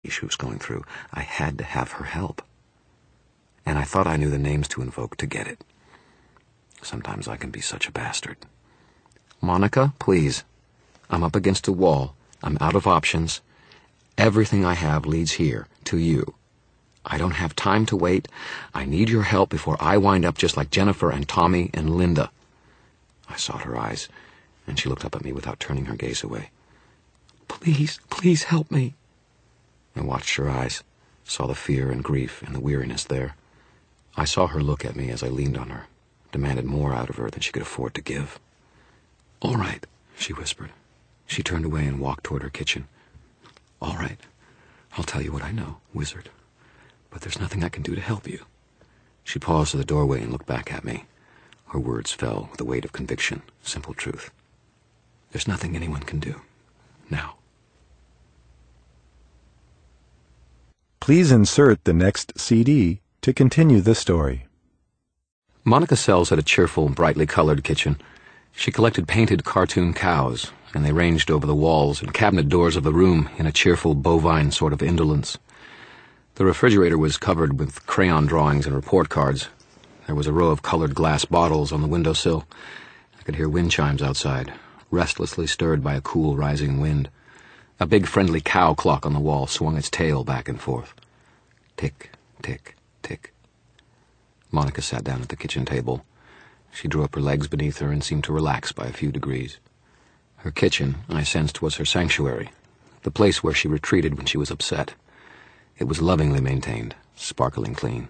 she was going through. I had to have her help. And I thought I knew the names to invoke to get it. Sometimes I can be such a bastard. Monica, please. I'm up against a wall. I'm out of options. Everything I have leads here, to you. I don't have time to wait. I need your help before I wind up just like Jennifer and Tommy and Linda. I sought her eyes, and she looked up at me without turning her gaze away. Please, please help me. I watched her eyes, saw the fear and grief and the weariness there. I saw her look at me as I leaned on her, demanded more out of her than she could afford to give. All right, she whispered. She turned away and walked toward her kitchen. All right, I'll tell you what I know, wizard. But there's nothing I can do to help you. She paused at the doorway and looked back at me. Her words fell with the weight of conviction, simple truth. There's nothing anyone can do. Now. Please insert the next CD to continue the story. Monica Sells had a cheerful, brightly colored kitchen. She collected painted cartoon cows, and they ranged over the walls and cabinet doors of the room in a cheerful, bovine sort of indolence. The refrigerator was covered with crayon drawings and report cards. There was a row of colored glass bottles on the windowsill. I could hear wind chimes outside, restlessly stirred by a cool rising wind. A big friendly cow clock on the wall swung its tail back and forth. Tick, tick, tick. Monica sat down at the kitchen table. She drew up her legs beneath her and seemed to relax by a few degrees. Her kitchen, I sensed, was her sanctuary, the place where she retreated when she was upset. It was lovingly maintained, sparkling clean.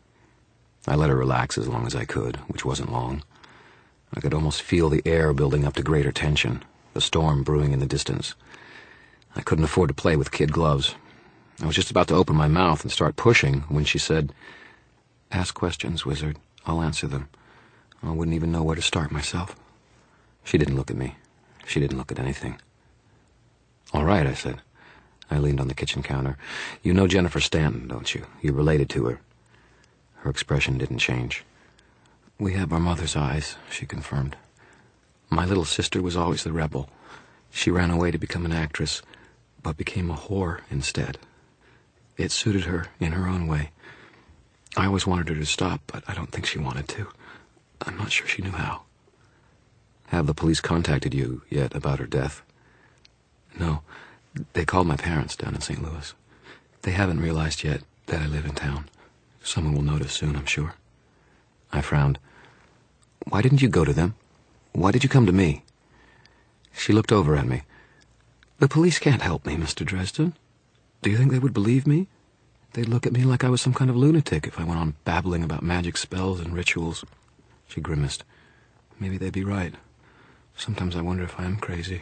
I let her relax as long as I could, which wasn't long. I could almost feel the air building up to greater tension, the storm brewing in the distance. I couldn't afford to play with kid gloves. I was just about to open my mouth and start pushing when she said, "Ask questions, wizard. I'll answer them. I wouldn't even know where to start myself." She didn't look at me. She didn't look at anything. "All right," I said. I leaned on the kitchen counter. "You know Jennifer Stanton, don't you? You're related to her." Her expression didn't change. "We have our mother's eyes," she confirmed. "My little sister was always the rebel. She ran away to become an actress, but became a whore instead. It suited her in her own way. I always wanted her to stop, but I don't think she wanted to. I'm not sure she knew how." "Have the police contacted you yet about her death?" "No. They called my parents down in St. Louis. They haven't realized yet that I live in town. Someone will notice soon, I'm sure." I frowned. "Why didn't you go to them? Why did you come to me?" She looked over at me. "The police can't help me, Mr. Dresden. Do you think they would believe me? They'd look at me like I was some kind of lunatic if I went on babbling about magic spells and rituals." She grimaced. "Maybe they'd be right. Sometimes I wonder if I am crazy."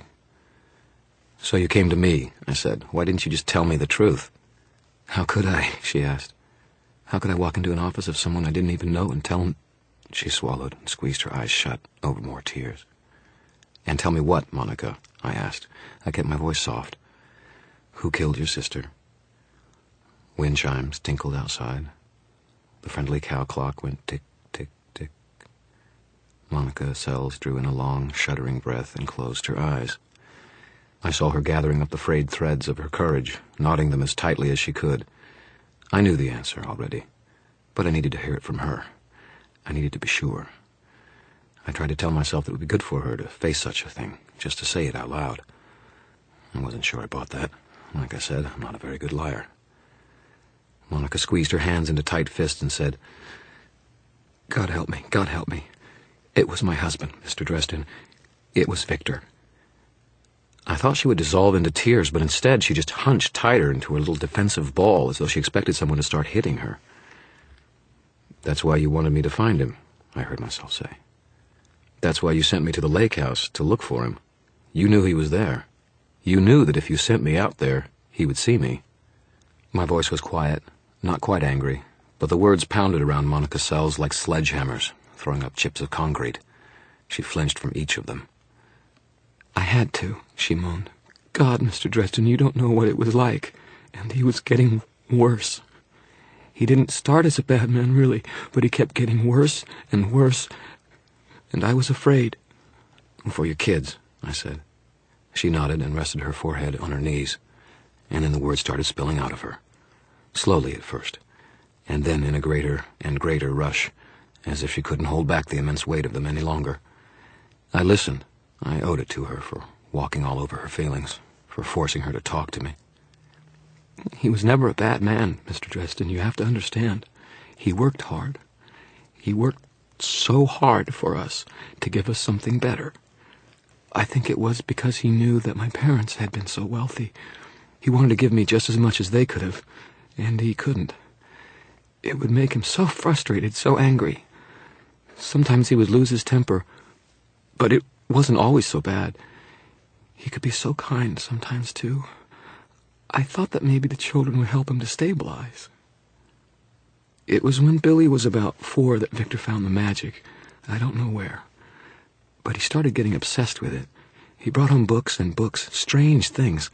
"So you came to me," I said. "Why didn't you just tell me the truth?" "How could I?" she asked. "How could I walk into an office of someone I didn't even know and tell him—" She swallowed and squeezed her eyes shut over more tears. "And tell me what, Monica?" I asked. I kept my voice soft. "Who killed your sister?" Wind chimes tinkled outside. The friendly cow clock went tick, tick, tick. Monica Sells drew in a long, shuddering breath and closed her eyes. I saw her gathering up the frayed threads of her courage, knotting them as tightly as she could. I knew the answer already, but I needed to hear it from her. I needed to be sure. I tried to tell myself that it would be good for her to face such a thing, just to say it out loud. I wasn't sure I bought that. Like I said, I'm not a very good liar. Monica squeezed her hands into tight fists and said, God help me, God help me. It was my husband, Mr. Dresden. It was Victor." I thought she would dissolve into tears, but instead she just hunched tighter into her little defensive ball as though she expected someone to start hitting her. "That's why you wanted me to find him," I heard myself say. "That's why you sent me to the lake house to look for him. You knew he was there. You knew that if you sent me out there, he would see me." My voice was quiet, not quite angry, but the words pounded around Monica Sells like sledgehammers, throwing up chips of concrete. She flinched from each of them. "I had to," she moaned. "God, Mr. Dresden, you don't know what it was like. And he was getting worse. He didn't start as a bad man, really, but he kept getting worse and worse, and I was afraid." "For your kids," I said. She nodded and rested her forehead on her knees. and then the words started spilling out of her. Slowly at first, and then in a greater and greater rush, as if she couldn't hold back the immense weight of them any longer. I listened. I owed it to her for walking all over her feelings, for forcing her to talk to me. He was never a bad man, Mr. Dresden, you have to understand. He worked hard. He worked so hard for us to give us something better. I think it was because he knew that my parents had been so wealthy. He wanted to give me just as much as they could have, and he couldn't. It would make him so frustrated, so angry. Sometimes he would lose his temper, but it wasn't always so bad. He could be so kind sometimes, too. I thought that maybe the children would help him to stabilize. It was when Billy was about 4 that Victor found the magic. I don't know where. But he started getting obsessed with it. He brought home books and books, strange things.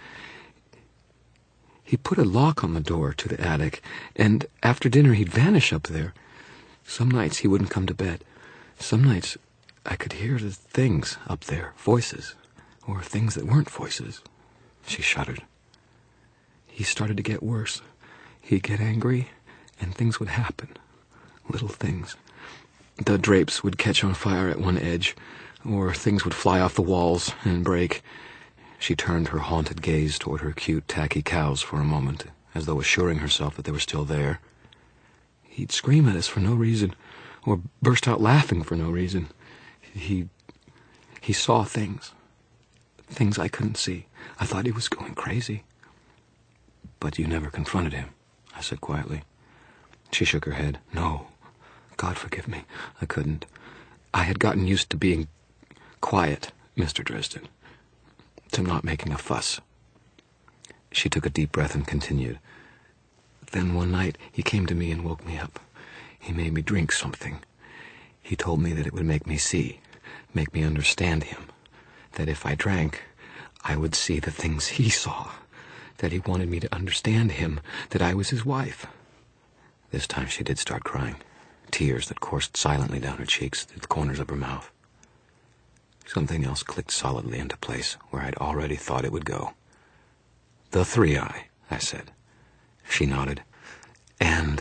He put a lock on the door to the attic, and after dinner he'd vanish up there. Some nights he wouldn't come to bed. Some nights I could hear the things up there, voices, or things that weren't voices. She shuddered. He started to get worse. He'd get angry, and things would happen. Little things. The drapes would catch on fire at one edge, or things would fly off the walls and break. She turned her haunted gaze toward her cute, tacky cows for a moment, as though assuring herself that they were still there. He'd scream at us for no reason, or burst out laughing for no reason. He saw things. Things I couldn't see. I thought he was going crazy. But you never confronted him, I said quietly. She shook her head. No. God forgive me. I couldn't. I had gotten used to being quiet, Mr. Dresden, to not making a fuss. She took a deep breath and continued. Then one night he came to me and woke me up. He made me drink something. He told me that it would make me see, make me understand him, that if I drank, I would see the things he saw, that he wanted me to understand him, that I was his wife. This time she did start crying, tears that coursed silently down her cheeks through the corners of her mouth. Something else clicked solidly into place where I'd already thought it would go. The 3-eye, I said. She nodded. And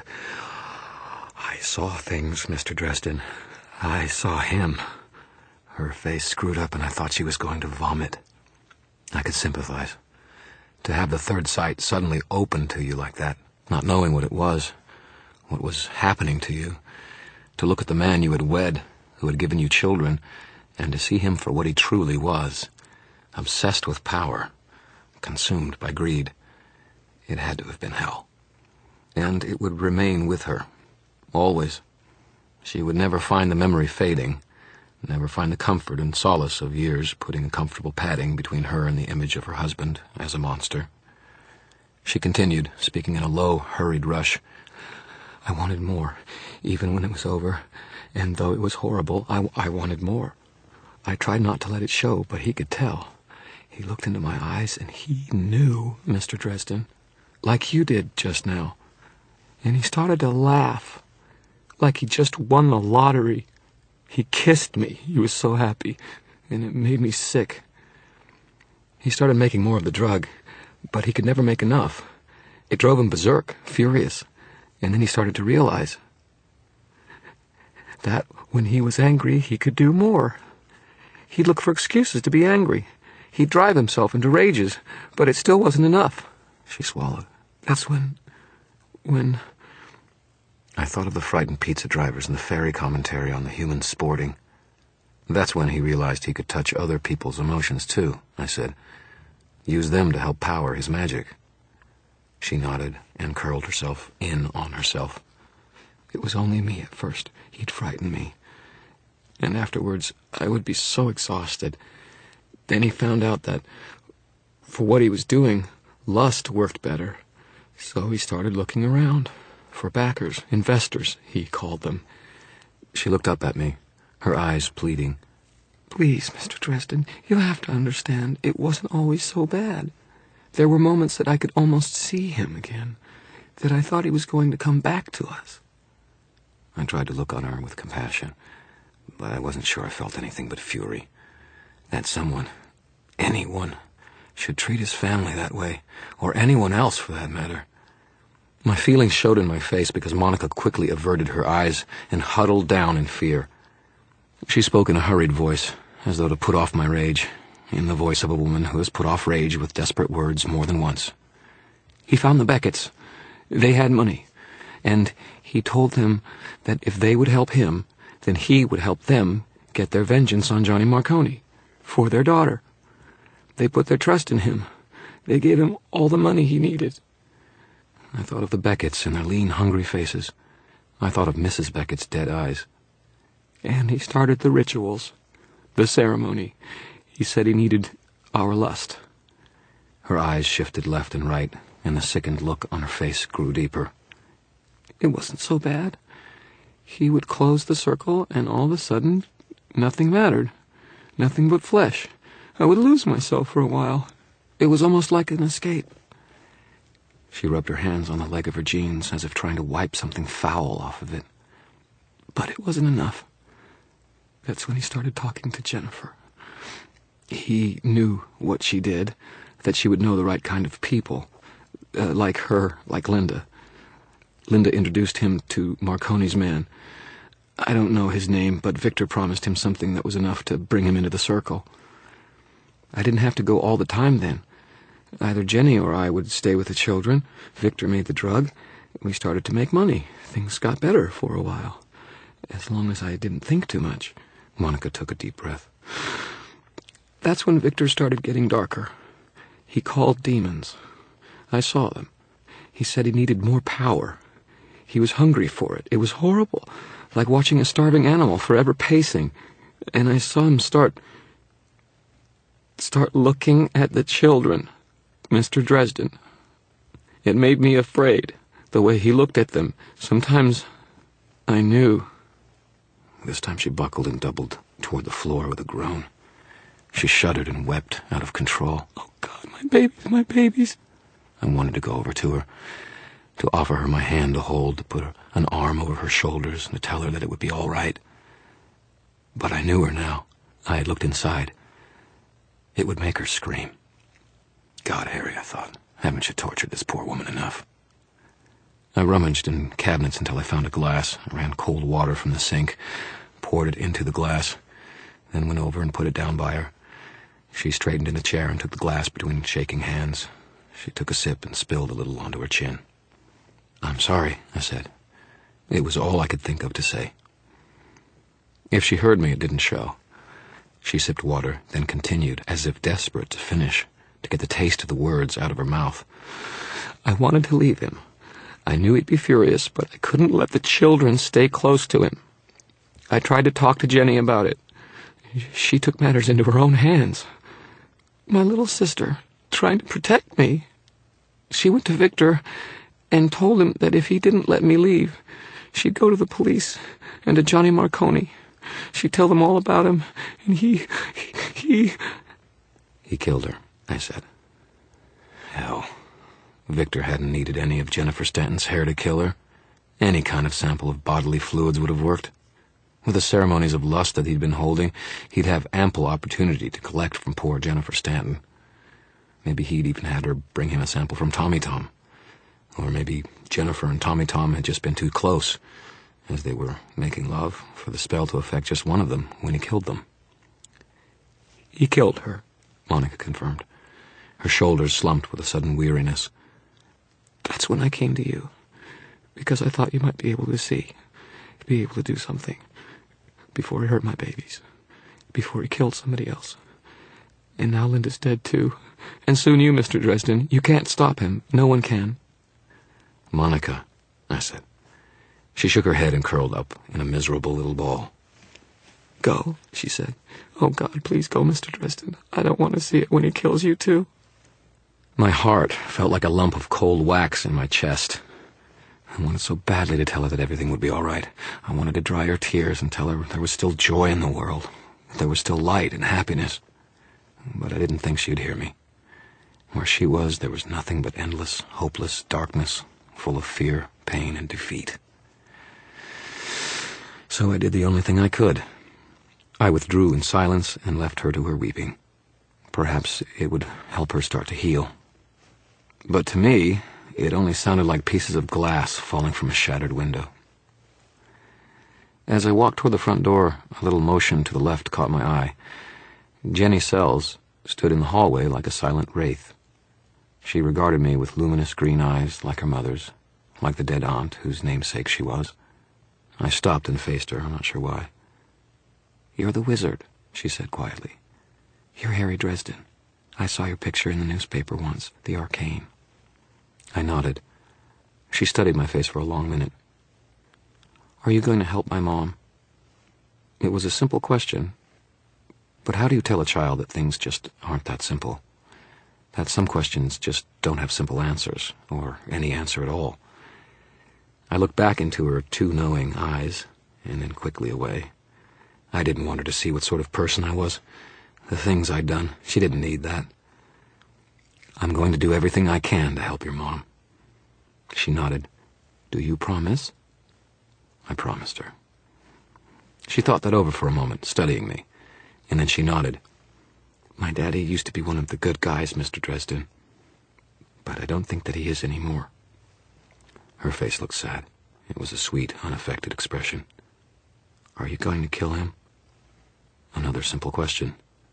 I saw things, Mr. Dresden. I saw him. Her face screwed up and I thought she was going to vomit. I could sympathize. To have the third sight suddenly open to you like that, not knowing what it was, what was happening to you, to look at the man you had wed, who had given you children, and to see him for what he truly was, obsessed with power, consumed by greed. It had to have been hell. And it would remain with her, always. She would never find the memory fading, never find the comfort and solace of years putting a comfortable padding between her and the image of her husband as a monster. She continued, speaking in a low, hurried rush. I wanted more, even when it was over, and though it was horrible, I wanted more. I tried not to let it show, but he could tell. He looked into my eyes, and he knew, Mr. Dresden, like you did just now. And he started to laugh, like he just won the lottery. He kissed me. He was so happy, and it made me sick. He started making more of the drug, but he could never make enough. It drove him berserk, furious, and then he started to realize that when he was angry, he could do more. He'd look for excuses to be angry. He'd drive himself into rages, but it still wasn't enough. She swallowed. That's when... I thought of the frightened pizza drivers and the fairy commentary on the human sporting. That's when he realized he could touch other people's emotions, too, I said. Use them to help power his magic. She nodded and curled herself in on herself. It was only me at first. He'd frighten me. And afterwards, I would be so exhausted. Then he found out that, for what he was doing, lust worked better. So he started looking around. For backers, investors, he called them. She looked up at me, her eyes pleading. Please, Mr. Dresden, you have to understand, it wasn't always so bad. There were moments that I could almost see him again, that I thought he was going to come back to us. I tried to look on her with compassion, but I wasn't sure I felt anything but fury. That someone, anyone, should treat his family that way, or anyone else for that matter. My feelings showed in my face because Monica quickly averted her eyes and huddled down in fear. She spoke in a hurried voice, as though to put off my rage, in the voice of a woman who has put off rage with desperate words more than once. He found the Becketts. They had money, and he told them that if they would help him, then he would help them get their vengeance on Johnny Marconi, for their daughter. They put their trust in him. They gave him all the money he needed. I thought of the Becketts and their lean, hungry faces. I thought of Mrs. Beckett's dead eyes. And he started the rituals, the ceremony. He said he needed our lust. Her eyes shifted left and right, and the sickened look on her face grew deeper. It wasn't so bad. He would close the circle, and all of a sudden, nothing mattered. Nothing but flesh. I would lose myself for a while. It was almost like an escape. She rubbed her hands on the leg of her jeans as if trying to wipe something foul off of it. But it wasn't enough. That's when he started talking to Jennifer. He knew what she did, that she would know the right kind of people, like her, like Linda. Linda introduced him to Marconi's man. I don't know his name, but Victor promised him something that was enough to bring him into the circle. I didn't have to go all the time then. Either Jenny or I would stay with the children. Victor made the drug. We started to make money. Things got better for a while. As long as I didn't think too much. Monica took a deep breath. That's when Victor started getting darker. He called demons. I saw them. He said he needed more power. He was hungry for it. It was horrible, like watching a starving animal forever pacing. And I saw him start looking at the children. Mr. Dresden. It made me afraid, the way he looked at them. Sometimes I knew. This time she buckled and doubled toward the floor with a groan. She shuddered and wept out of control. Oh, God, my babies, my babies. I wanted to go over to her, to offer her my hand to hold, to put an arm over her shoulders, and to tell her that it would be all right. But I knew her now. I had looked inside. It would make her scream. God, Harry, I thought, haven't you tortured this poor woman enough? I rummaged in cabinets until I found a glass. I ran cold water from the sink, poured it into the glass, then went over and put it down by her. She straightened in the chair and took the glass between shaking hands. She took a sip and spilled a little onto her chin. I'm sorry, I said. It was all I could think of to say. If she heard me, it didn't show. She sipped water, then continued, as if desperate to finish, to get the taste of the words out of her mouth. I wanted to leave him. I knew he'd be furious, but I couldn't let the children stay close to him. I tried to talk to Jenny about it. She took matters into her own hands. My little sister, trying to protect me. She went to Victor and told him that if he didn't let me leave, she'd go to the police and to Johnny Marconi. She'd tell them all about him, and he killed her, I said. Hell, Victor hadn't needed any of Jennifer Stanton's hair to kill her. Any kind of sample of bodily fluids would have worked. With the ceremonies of lust that he'd been holding, he'd have ample opportunity to collect from poor Jennifer Stanton. Maybe he'd even had her bring him a sample from Tommy Tom. Or maybe Jennifer and Tommy Tom had just been too close, as they were making love, for the spell to affect just one of them when he killed them. He killed her, Monica confirmed. Her shoulders slumped with a sudden weariness. That's when I came to you, because I thought you might be able to see, be able to do something, before he hurt my babies, before he killed somebody else. And now Linda's dead too, and soon you, Mr. Dresden. You can't stop him. No one can. Monica, I said. She shook her head and curled up in a miserable little ball. Go, she said. Oh, God, please go, Mr. Dresden. I don't want to see it when he kills you, too. My heart felt like a lump of cold wax in my chest. I wanted so badly to tell her that everything would be all right. I wanted to dry her tears and tell her there was still joy in the world, that there was still light and happiness. But I didn't think she'd hear me. Where she was, there was nothing but endless, hopeless darkness, full of fear, pain, and defeat. So I did the only thing I could. I withdrew in silence and left her to her weeping. Perhaps it would help her start to heal. But to me, it only sounded like pieces of glass falling from a shattered window. As I walked toward the front door, a little motion to the left caught my eye. Jenny Sells stood in the hallway like a silent wraith. She regarded me with luminous green eyes like her mother's, like the dead aunt whose namesake she was. I stopped and faced her, I'm not sure why. "You're the wizard," she said quietly. "You're Harry Dresden. I saw your picture in the newspaper once, the Arcane." I nodded. She studied my face for a long minute. "Are you going to help my mom?" It was a simple question, but how do you tell a child that things just aren't that simple? That some questions just don't have simple answers, or any answer at all. I looked back into her too knowing eyes, and then quickly away. I didn't want her to see what sort of person I was. The things I'd done, she didn't need that. "I'm going to do everything I can to help your mom." She nodded. "Do you promise?" I promised her. She thought that over for a moment, studying me, and then she nodded. "My daddy used to be one of the good guys, Mr. Dresden, but I don't think that he is anymore." Her face looked sad. It was a sweet, unaffected expression. "Are you going to kill him?" Another simple question.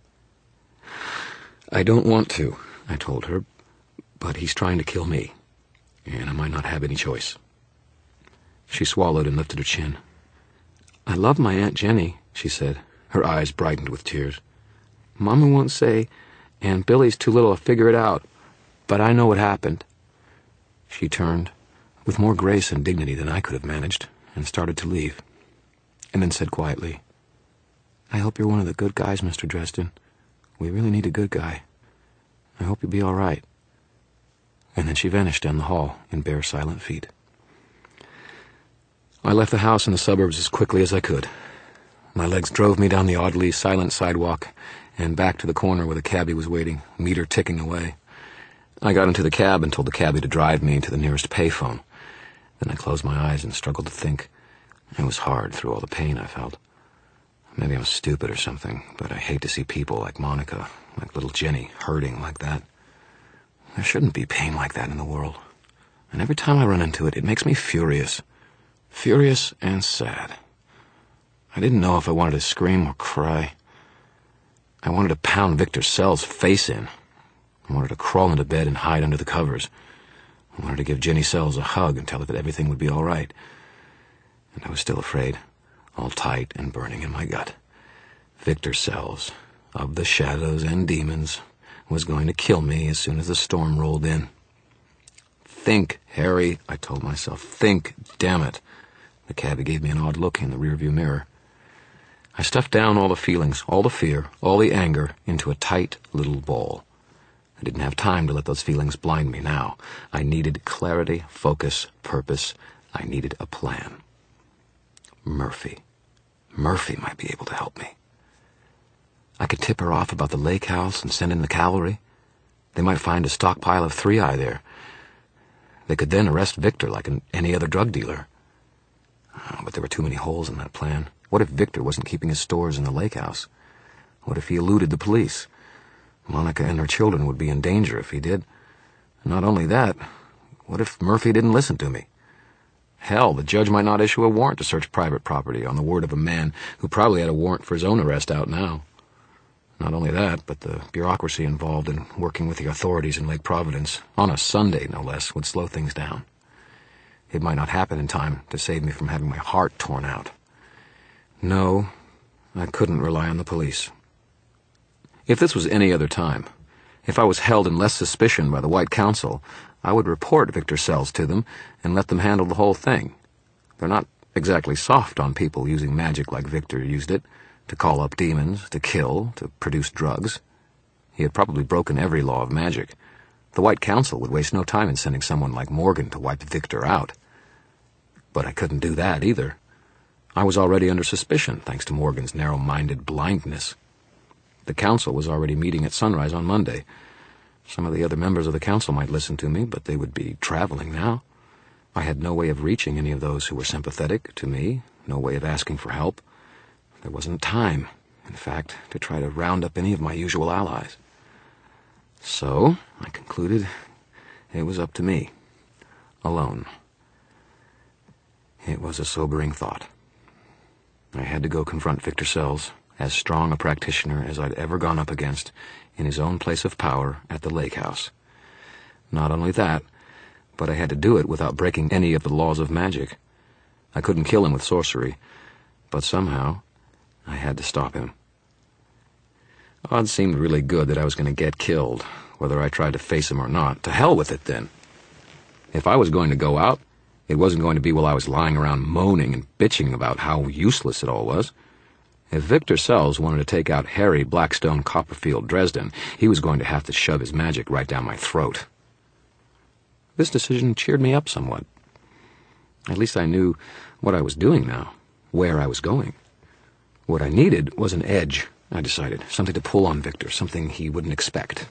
"I don't want to," I told her, "but he's trying to kill me, and I might not have any choice." She swallowed and lifted her chin. "I love my Aunt Jenny," she said. Her eyes brightened with tears. "Mama won't say, and Billy's too little to figure it out, but I know what happened." She turned, with more grace and dignity than I could have managed, and started to leave, and then said quietly, "I hope you're one of the good guys, Mr. Dresden. We really need a good guy. I hope you'll be all right." And then she vanished down the hall in bare, silent feet. I left the house in the suburbs as quickly as I could. My legs drove me down the oddly silent sidewalk and back to the corner where the cabbie was waiting, meter ticking away. I got into the cab and told the cabbie to drive me to the nearest payphone. Then I closed my eyes and struggled to think. It was hard through all the pain I felt. Maybe I was stupid or something, but I hate to see people like Monica, like little Jenny, hurting like that. There shouldn't be pain like that in the world. And every time I run into it, it makes me furious. Furious and sad. I didn't know if I wanted to scream or cry. I wanted to pound Victor Sells' face in. I wanted to crawl into bed and hide under the covers. I wanted to give Jenny Sells a hug and tell her that everything would be all right. And I was still afraid, all tight and burning in my gut. Victor Sells, of the shadows and demons, was going to kill me as soon as the storm rolled in. "Think, Harry," I told myself. "Think, damn it." The cabbie gave me an odd look in the rearview mirror. I stuffed down all the feelings, all the fear, all the anger, into a tight little ball. I didn't have time to let those feelings blind me now. I needed clarity, focus, purpose. I needed a plan. Murphy might be able to help me. I could tip her off about the lake house and send in the cavalry. They might find a stockpile of 3-eye there. They could then arrest Victor like any other drug dealer. Oh, but there were too many holes in that plan. What if Victor wasn't keeping his stores in the lake house? What if he eluded the police? Monica and her children would be in danger if he did. And not only that, what if Murphy didn't listen to me? Hell, the judge might not issue a warrant to search private property on the word of a man who probably had a warrant for his own arrest out now. Not only that, but the bureaucracy involved in working with the authorities in Lake Providence, on a Sunday no less, would slow things down. It might not happen in time to save me from having my heart torn out. No, I couldn't rely on the police. If this was any other time, if I was held in less suspicion by the White Council, I would report Victor Sells to them and let them handle the whole thing. They're not exactly soft on people using magic like Victor used it, to call up demons, to kill, to produce drugs. He had probably broken every law of magic. The White Council would waste no time in sending someone like Morgan to wipe Victor out. But I couldn't do that either. I was already under suspicion, thanks to Morgan's narrow-minded blindness. The council was already meeting at sunrise on Monday. Some of the other members of the council might listen to me, but they would be traveling now. I had no way of reaching any of those who were sympathetic to me, no way of asking for help. There wasn't time, in fact, to try to round up any of my usual allies. So, I concluded it was up to me. Alone. It was a sobering thought. I had to go confront Victor Sells, as strong a practitioner as I'd ever gone up against, in his own place of power at the lake house. Not only that, but I had to do it without breaking any of the laws of magic. I couldn't kill him with sorcery, but somehow I had to stop him. Odds seemed really good that I was going to get killed, whether I tried to face him or not. To hell with it, then. If I was going to go out, it wasn't going to be while I was lying around moaning and bitching about how useless it all was. If Victor Sells wanted to take out Harry Blackstone Copperfield Dresden, he was going to have to shove his magic right down my throat. This decision cheered me up somewhat. At least I knew what I was doing now, where I was going. What I needed was an edge, I decided, something to pull on Victor, something he wouldn't expect.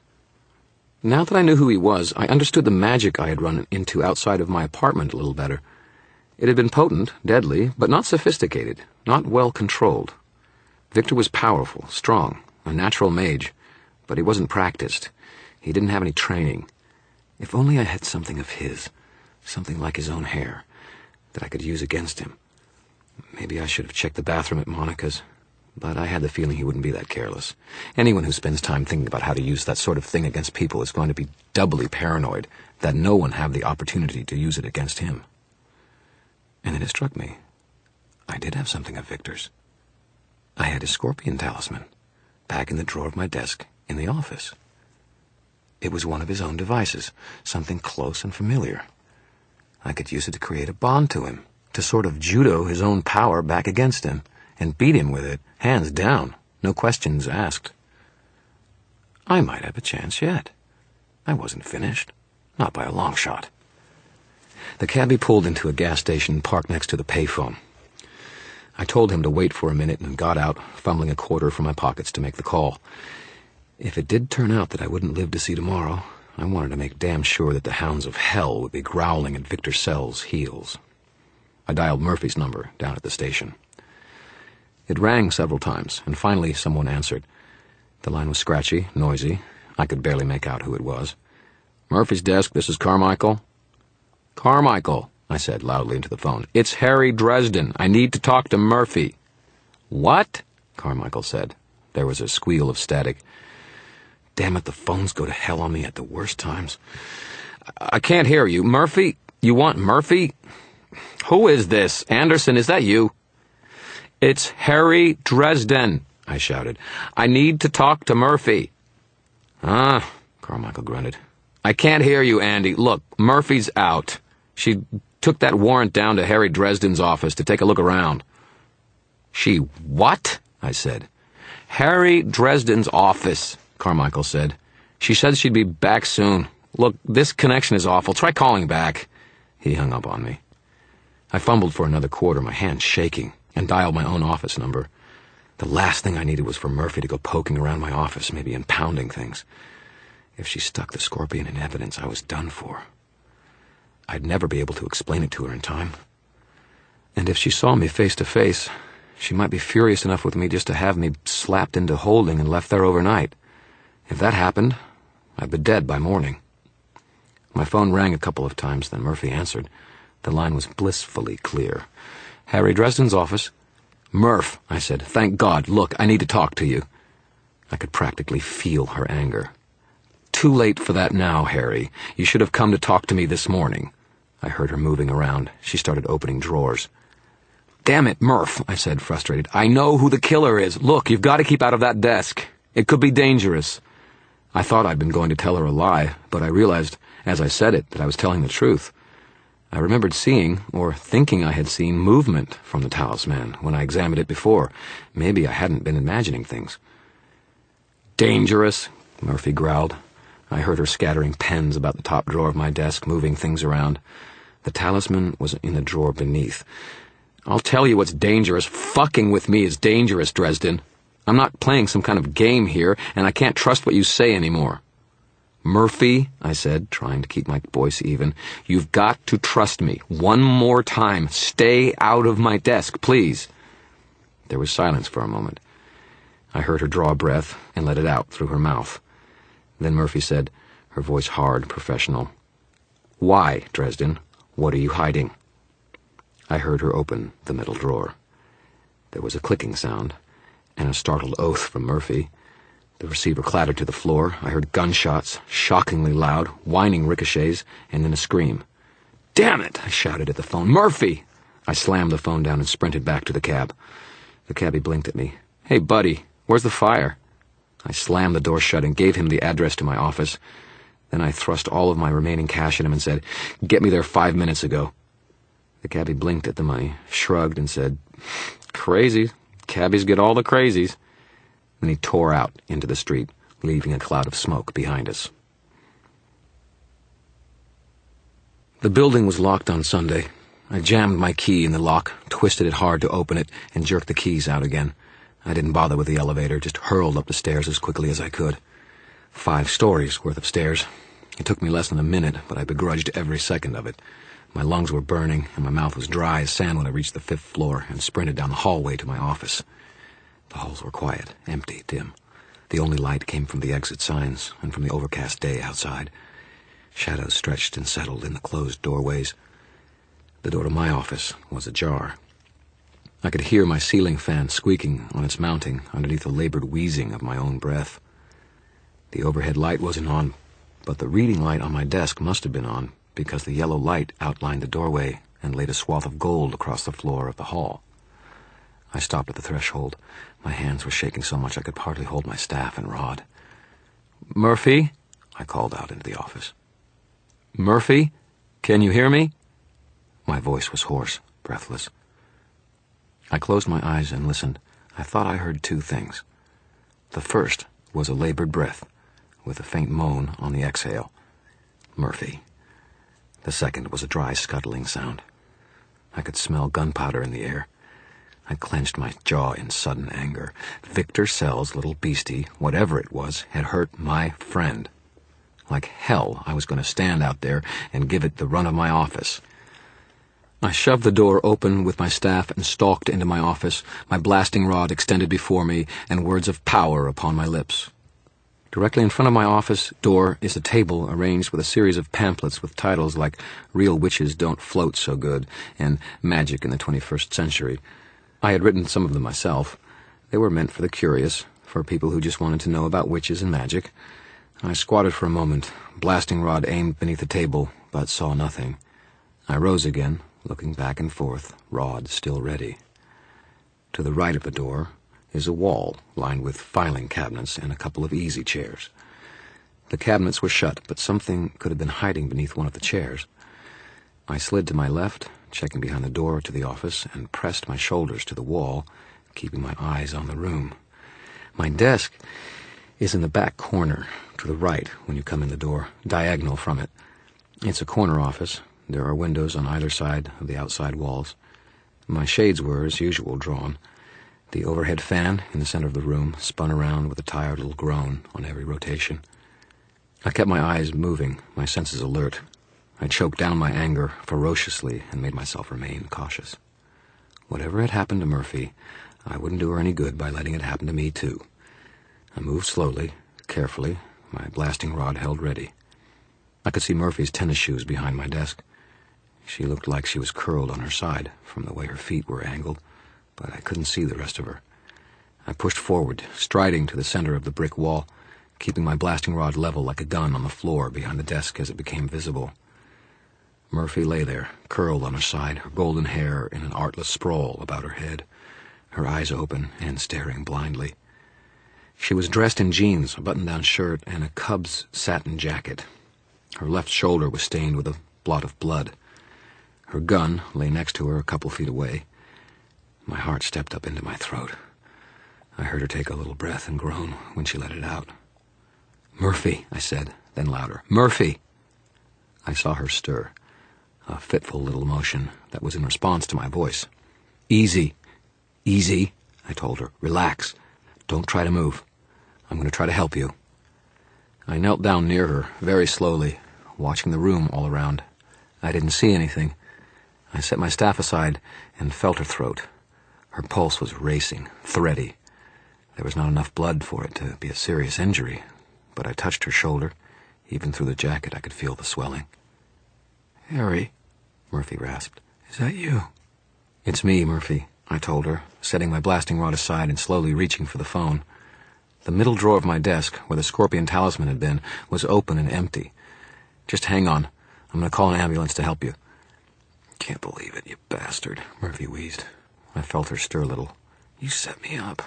Now that I knew who he was, I understood the magic I had run into outside of my apartment a little better. It had been potent, deadly, but not sophisticated, not well controlled. Victor was powerful, strong, a natural mage, but he wasn't practiced. He didn't have any training. If only I had something of his, something like his own hair, that I could use against him. Maybe I should have checked the bathroom at Monica's, but I had the feeling he wouldn't be that careless. Anyone who spends time thinking about how to use that sort of thing against people is going to be doubly paranoid that no one have the opportunity to use it against him. And then it struck me. I did have something of Victor's. I had his scorpion talisman, back in the drawer of my desk in the office. It was one of his own devices, something close and familiar. I could use it to create a bond to him, to sort of judo his own power back against him, and beat him with it, hands down, no questions asked. I might have a chance yet. I wasn't finished, not by a long shot. The cabbie pulled into a gas station parked next to the payphone. I told him to wait for a minute and got out, fumbling a quarter from my pockets to make the call. If it did turn out that I wouldn't live to see tomorrow, I wanted to make damn sure that the hounds of hell would be growling at Victor Sells' heels. I dialed Murphy's number down at the station. It rang several times, and finally someone answered. The line was scratchy, noisy. I could barely make out who it was. "Murphy's desk, this is Carmichael." "Carmichael," I said loudly into the phone. "It's Harry Dresden. I need to talk to Murphy." "What?" Carmichael said. There was a squeal of static. Damn it, the phones go to hell on me at the worst times. "I can't hear you. Murphy? You want Murphy?" "Who is this? Anderson, is that you?" "It's Harry Dresden," I shouted. "I need to talk to Murphy." "Ah," Carmichael grunted. "I can't hear you, Andy. Look, Murphy's out. She took that warrant down to Harry Dresden's office to take a look around." "She what?" I said. "Harry Dresden's office," Carmichael said. "She said she'd be back soon. Look, this connection is awful. Try calling back." He hung up on me. I fumbled for another quarter, my hand shaking, and dialed my own office number. The last thing I needed was for Murphy to go poking around my office, maybe impounding things. If she stuck the scorpion in evidence, I was done for. I'd never be able to explain it to her in time. And if she saw me face to face, she might be furious enough with me just to have me slapped into holding and left there overnight. If that happened, I'd be dead by morning. My phone rang a couple of times, then Murphy answered. The line was blissfully clear. "Harry Dresden's office." "Murph," I said. "Thank God. Look, I need to talk to you." I could practically feel her anger. "Too late for that now, Harry. You should have come to talk to me this morning." I heard her moving around. She started opening drawers. "Damn it, Murph," I said, frustrated. "I know who the killer is. Look, you've got to keep out of that desk. It could be dangerous." I thought I'd been going to tell her a lie, but I realized, as I said it, that I was telling the truth. I remembered seeing, or thinking I had seen, movement from the talisman when I examined it before. Maybe I hadn't been imagining things. "Dangerous," Murphy growled. I heard her scattering pens about the top drawer of my desk, moving things around. The talisman was in the drawer beneath. "I'll tell you what's dangerous. Fucking with me is dangerous, Dresden. I'm not playing some kind of game here, and I can't trust what you say anymore." "Murphy," I said, trying to keep my voice even, "you've got to trust me. One more time. Stay out of my desk, please." There was silence for a moment. I heard her draw a breath and let it out through her mouth. Then Murphy said, her voice hard, professional, "Why, Dresden? What are you hiding?" I heard her open the middle drawer. There was a clicking sound, and a startled oath from Murphy. The receiver clattered to the floor. I heard gunshots, shockingly loud, whining ricochets, and then a scream. "Damn it!" I shouted at the phone. "Murphy!" I slammed the phone down and sprinted back to the cab. The cabbie blinked at me. "Hey, buddy, where's the fire?" I slammed the door shut and gave him the address to my office. Then I thrust all of my remaining cash at him and said, "Get me there 5 minutes ago." The cabbie blinked at the money, shrugged, and said, "Crazy. Cabbies get all the crazies." Then he tore out into the street, leaving a cloud of smoke behind us. The building was locked on Sunday. I jammed my key in the lock, twisted it hard to open it, and jerked the keys out again. I didn't bother with the elevator, just hurled up the stairs as quickly as I could. 5 stories worth of stairs. It took me less than a minute, but I begrudged every second of it. My lungs were burning, and my mouth was dry as sand when I reached the 5th floor and sprinted down the hallway to my office. The halls were quiet, empty, dim. The only light came from the exit signs and from the overcast day outside. Shadows stretched and settled in the closed doorways. The door to my office was ajar. I could hear my ceiling fan squeaking on its mounting underneath the labored wheezing of my own breath. The overhead light wasn't on, but the reading light on my desk must have been on, because the yellow light outlined the doorway and laid a swath of gold across the floor of the hall. I stopped at the threshold. My hands were shaking so much I could hardly hold my staff and rod. "Murphy?" I called out into the office. "Murphy? Can you hear me?" My voice was hoarse, breathless. I closed my eyes and listened. I thought I heard 2 things. The first was a labored breath, with a faint moan on the exhale. Murphy. The second was a dry, scuttling sound. I could smell gunpowder in the air. I clenched my jaw in sudden anger. Victor Sell's little beastie, whatever it was, had hurt my friend. Like hell, I was going to stand out there and give it the run of my office. I shoved the door open with my staff and stalked into my office, my blasting rod extended before me and words of power upon my lips. Directly in front of my office door is a table arranged with a series of pamphlets with titles like "Real Witches Don't Float So Good" and "Magic in the 21st Century." I had written some of them myself. They were meant for the curious, for people who just wanted to know about witches and magic. I squatted for a moment, blasting rod aimed beneath the table, but saw nothing. I rose again, looking back and forth, rod still ready. To the right of the door is a wall lined with filing cabinets and a couple of easy chairs. The cabinets were shut, but something could have been hiding beneath one of the chairs. I slid to my left, checking behind the door to the office, and pressed my shoulders to the wall, keeping my eyes on the room. My desk is in the back corner, to the right when you come in the door, diagonal from it. It's a corner office. There are windows on either side of the outside walls. My shades were, as usual, drawn. The overhead fan in the center of the room spun around with a tired little groan on every rotation. I kept my eyes moving, my senses alert. I choked down my anger ferociously and made myself remain cautious. Whatever had happened to Murphy, I wouldn't do her any good by letting it happen to me, too. I moved slowly, carefully, my blasting rod held ready. I could see Murphy's tennis shoes behind my desk. She looked like she was curled on her side from the way her feet were angled, but I couldn't see the rest of her. I pushed forward, striding to the center of the brick wall, keeping my blasting rod level like a gun on the floor behind the desk as it became visible. Murphy lay there, curled on her side, her golden hair in an artless sprawl about her head, her eyes open and staring blindly. She was dressed in jeans, a button-down shirt, and a Cubs satin jacket. Her left shoulder was stained with a blot of blood. Her gun lay next to her a couple feet away. My heart stepped up into my throat. I heard her take a little breath and groan when she let it out. "Murphy," I said, then louder, "Murphy!" I saw her stir, a fitful little motion that was in response to my voice. "Easy, easy," I told her. "Relax. Don't try to move. I'm going to try to help you." I knelt down near her, very slowly, watching the room all around. I didn't see anything. I set my staff aside and felt her throat. Her pulse was racing, thready. There was not enough blood for it to be a serious injury, but I touched her shoulder. Even through the jacket, I could feel the swelling. "Harry," Murphy rasped. "is that you?" "It's me, Murphy," I told her, setting my blasting rod aside and slowly reaching for the phone. The middle drawer of my desk, where the Scorpion talisman had been, was open and empty. "Just hang on. I'm going to call an ambulance to help you." "Can't believe it, you bastard," Murphy wheezed. I felt her stir a little. "You set me up."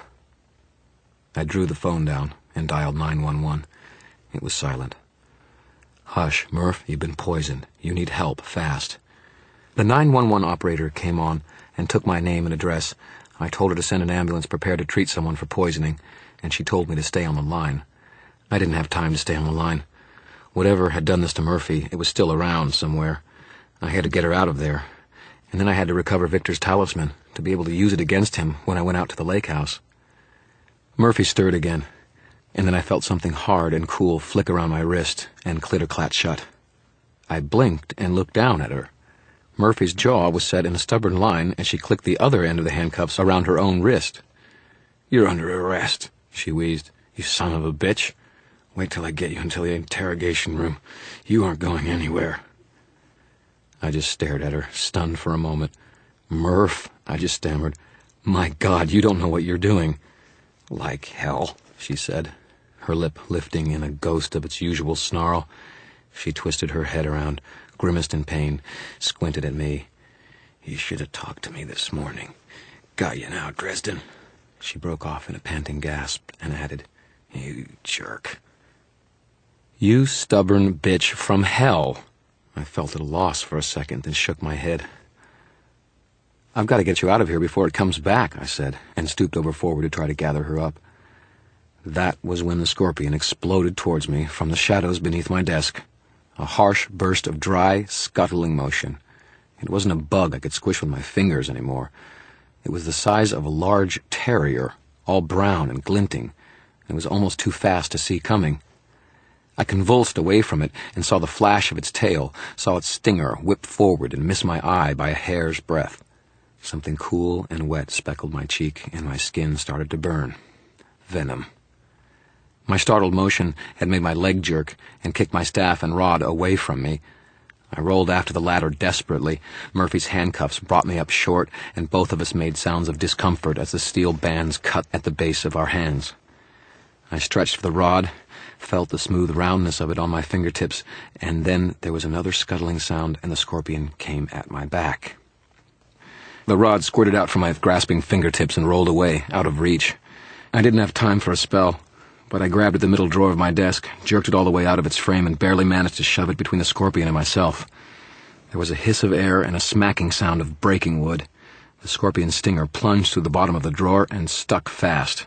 I drew the phone down and dialed 911. It was silent. "Hush, Murph, you've been poisoned. You need help, fast." The 911 operator came on and took my name and address. I told her to send an ambulance prepared to treat someone for poisoning, and she told me to stay on the line. I didn't have time to stay on the line. Whatever had done this to Murphy, it was still around somewhere. I had to get her out of there, and then I had to recover Victor's talisman to be able to use it against him when I went out to the lake house. Murphy stirred again, and then I felt something hard and cool flick around my wrist and clitter-clat shut. I blinked and looked down at her. Murphy's jaw was set in a stubborn line as she clicked the other end of the handcuffs around her own wrist. "You're under arrest," she wheezed. "You son of a bitch. Wait till I get you into the interrogation room. You aren't going anywhere." I just stared at her, stunned for a moment. "Murph," I just stammered. "My God, you don't know what you're doing." "Like hell," she said, her lip lifting in a ghost of its usual snarl. She twisted her head around, grimaced in pain, squinted at me. "You should have talked to me this morning. Got you now, Dresden." She broke off in a panting gasp and added, "You jerk." "You stubborn bitch from hell." I felt at a loss for a second, then shook my head. "I've got to get you out of here before it comes back," I said, and stooped over forward to try to gather her up. That was when the Scorpion exploded towards me from the shadows beneath my desk. A harsh burst of dry, scuttling motion. It wasn't a bug I could squish with my fingers anymore. It was the size of a large terrier, all brown and glinting, and it was almost too fast to see coming. I convulsed away from it and saw the flash of its tail, saw its stinger whip forward and miss my eye by a hair's breadth. Something cool and wet speckled my cheek, and my skin started to burn. Venom. My startled motion had made my leg jerk and kicked my staff and rod away from me. I rolled after the ladder desperately. Murphy's handcuffs brought me up short, and both of us made sounds of discomfort as the steel bands cut at the base of our hands. I stretched for the rod, felt the smooth roundness of it on my fingertips, and then there was another scuttling sound, and the Scorpion came at my back. The rod squirted out from my grasping fingertips and rolled away, out of reach. I didn't have time for a spell, but I grabbed at the middle drawer of my desk, jerked it all the way out of its frame, and barely managed to shove it between the Scorpion and myself. There was a hiss of air and a smacking sound of breaking wood. The Scorpion's stinger plunged through the bottom of the drawer and stuck fast.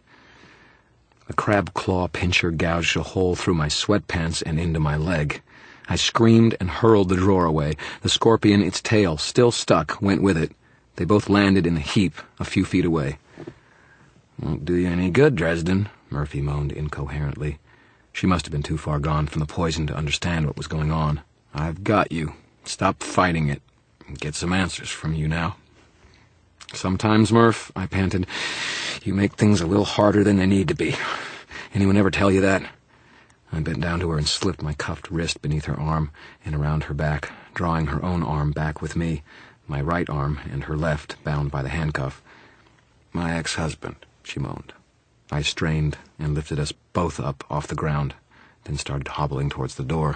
A crab claw pincher gouged a hole through my sweatpants and into my leg. I screamed and hurled the drawer away. The Scorpion, its tail still stuck, went with it. They both landed in a heap a few feet away. "Won't do you any good, Dresden," Murphy moaned incoherently. She must have been too far gone from the poison to understand what was going on. "I've got you. Stop fighting it. Get some answers from you now." "Sometimes, Murph," I panted, "you make things a little harder than they need to be. Anyone ever tell you that?" I bent down to her and slipped my cuffed wrist beneath her arm and around her back, drawing her own arm back with me, my right arm and her left bound by the handcuff. "My ex-husband," she moaned. I strained and lifted us both up off the ground, then started hobbling towards the door.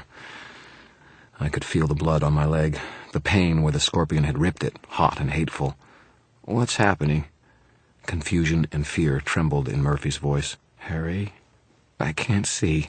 I could feel the blood on my leg, the pain where the Scorpion had ripped it, hot and hateful. "What's happening?" Confusion and fear trembled in Murphy's voice. "Harry, I can't see."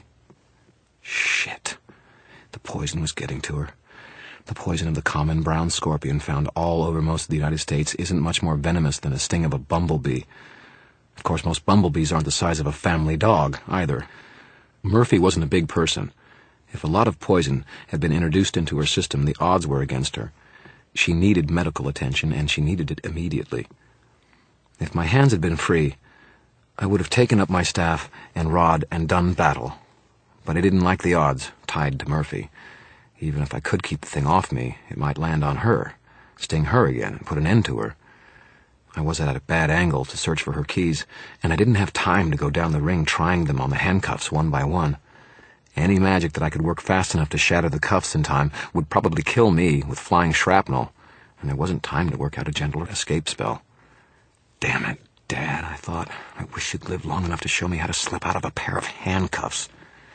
Shit. The poison was getting to her. The poison of the common brown scorpion found all over most of the United States isn't much more venomous than the sting of a bumblebee. Of course, most bumblebees aren't the size of a family dog, either. Murphy wasn't a big person. If a lot of poison had been introduced into her system, the odds were against her. She needed medical attention, and she needed it immediately. If my hands had been free, I would have taken up my staff and rod and done battle. But I didn't like the odds tied to Murphy. Even if I could keep the thing off me, it might land on her, sting her again, and put an end to her. I was at a bad angle to search for her keys, and I didn't have time to go down the ring trying them on the handcuffs one by one. Any magic that I could work fast enough to shatter the cuffs in time would probably kill me with flying shrapnel, and there wasn't time to work out a gentler escape spell. Damn it, Dad, I thought. I wish you'd lived long enough to show me how to slip out of a pair of handcuffs.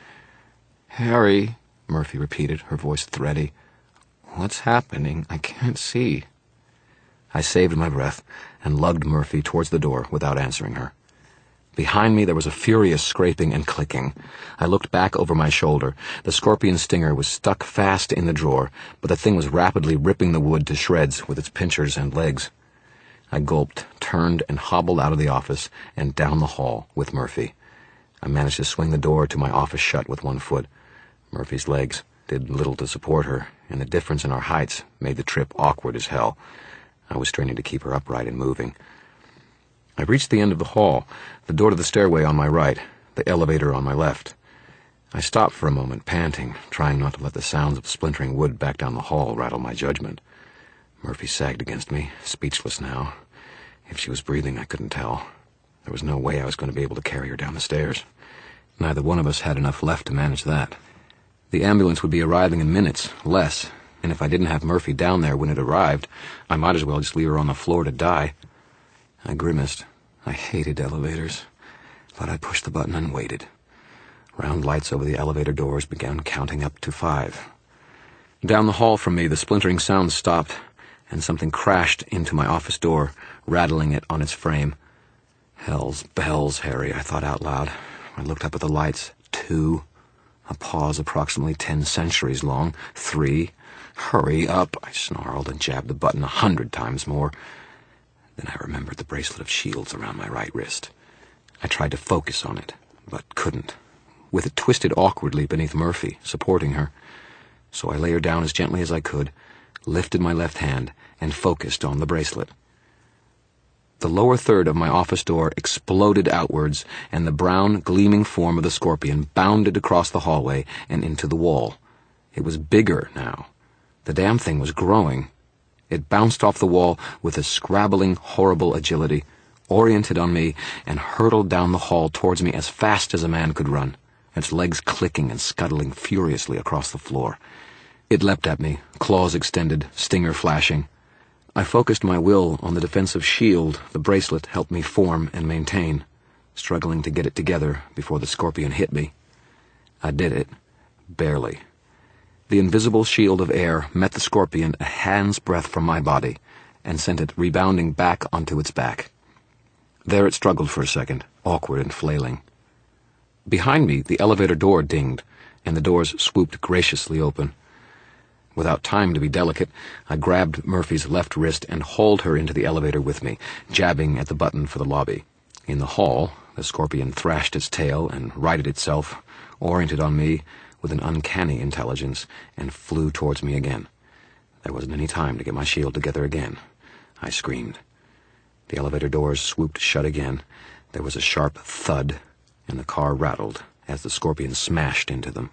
Harry, Murphy repeated, her voice thready. What's happening? I can't see. I saved my breath and lugged Murphy towards the door without answering her. Behind me there was a furious scraping and clicking. I looked back over my shoulder. The scorpion stinger was stuck fast in the drawer, but the thing was rapidly ripping the wood to shreds with its pinchers and legs. I gulped, turned, and hobbled out of the office and down the hall with Murphy. I managed to swing the door to my office shut with one foot. Murphy's legs did little to support her, and the difference in our heights made the trip awkward as hell. I was straining to keep her upright and moving. I reached the end of the hall, the door to the stairway on my right, the elevator on my left. I stopped for a moment, panting, trying not to let the sounds of splintering wood back down the hall rattle my judgment. Murphy sagged against me, speechless now. If she was breathing, I couldn't tell. There was no way I was going to be able to carry her down the stairs. Neither one of us had enough left to manage that. The ambulance would be arriving in minutes, less, and if I didn't have Murphy down there when it arrived, I might as well just leave her on the floor to die. I grimaced. I hated elevators, but I pushed the button and waited. Round lights over the elevator doors began counting up to 5. Down the hall from me, the splintering sounds stopped, and something crashed into my office door, rattling it on its frame. Hell's bells, Harry, I thought out loud. I looked up at the lights. 2. A pause approximately 10 centuries long. 3. Hurry up, I snarled and jabbed the button 100 times more. Then I remembered the bracelet of shields around my right wrist. I tried to focus on it, but couldn't, with it twisted awkwardly beneath Murphy, supporting her. So I lay her down as gently as I could, lifted my left hand, and focused on the bracelet. The lower third of my office door exploded outwards, and the brown, gleaming form of the scorpion bounded across the hallway and into the wall. It was bigger now. The damn thing was growing. It bounced off the wall with a scrabbling, horrible agility, oriented on me, and hurtled down the hall towards me as fast as a man could run, its legs clicking and scuttling furiously across the floor. It leapt at me, claws extended, stinger flashing. I focused my will on the defensive shield the bracelet helped me form and maintain, struggling to get it together before the scorpion hit me. I did it, barely. The invisible shield of air met the scorpion a hand's breadth from my body and sent it rebounding back onto its back. There it struggled for a second, awkward and flailing. Behind me, the elevator door dinged, and the doors swooped graciously open. Without time to be delicate, I grabbed Murphy's left wrist and hauled her into the elevator with me, jabbing at the button for the lobby. In the hall, the scorpion thrashed its tail and righted itself, oriented on me with an uncanny intelligence, and flew towards me again. There wasn't any time to get my shield together again. I screamed. The elevator doors swooped shut again. There was a sharp thud, and the car rattled as the scorpion smashed into them.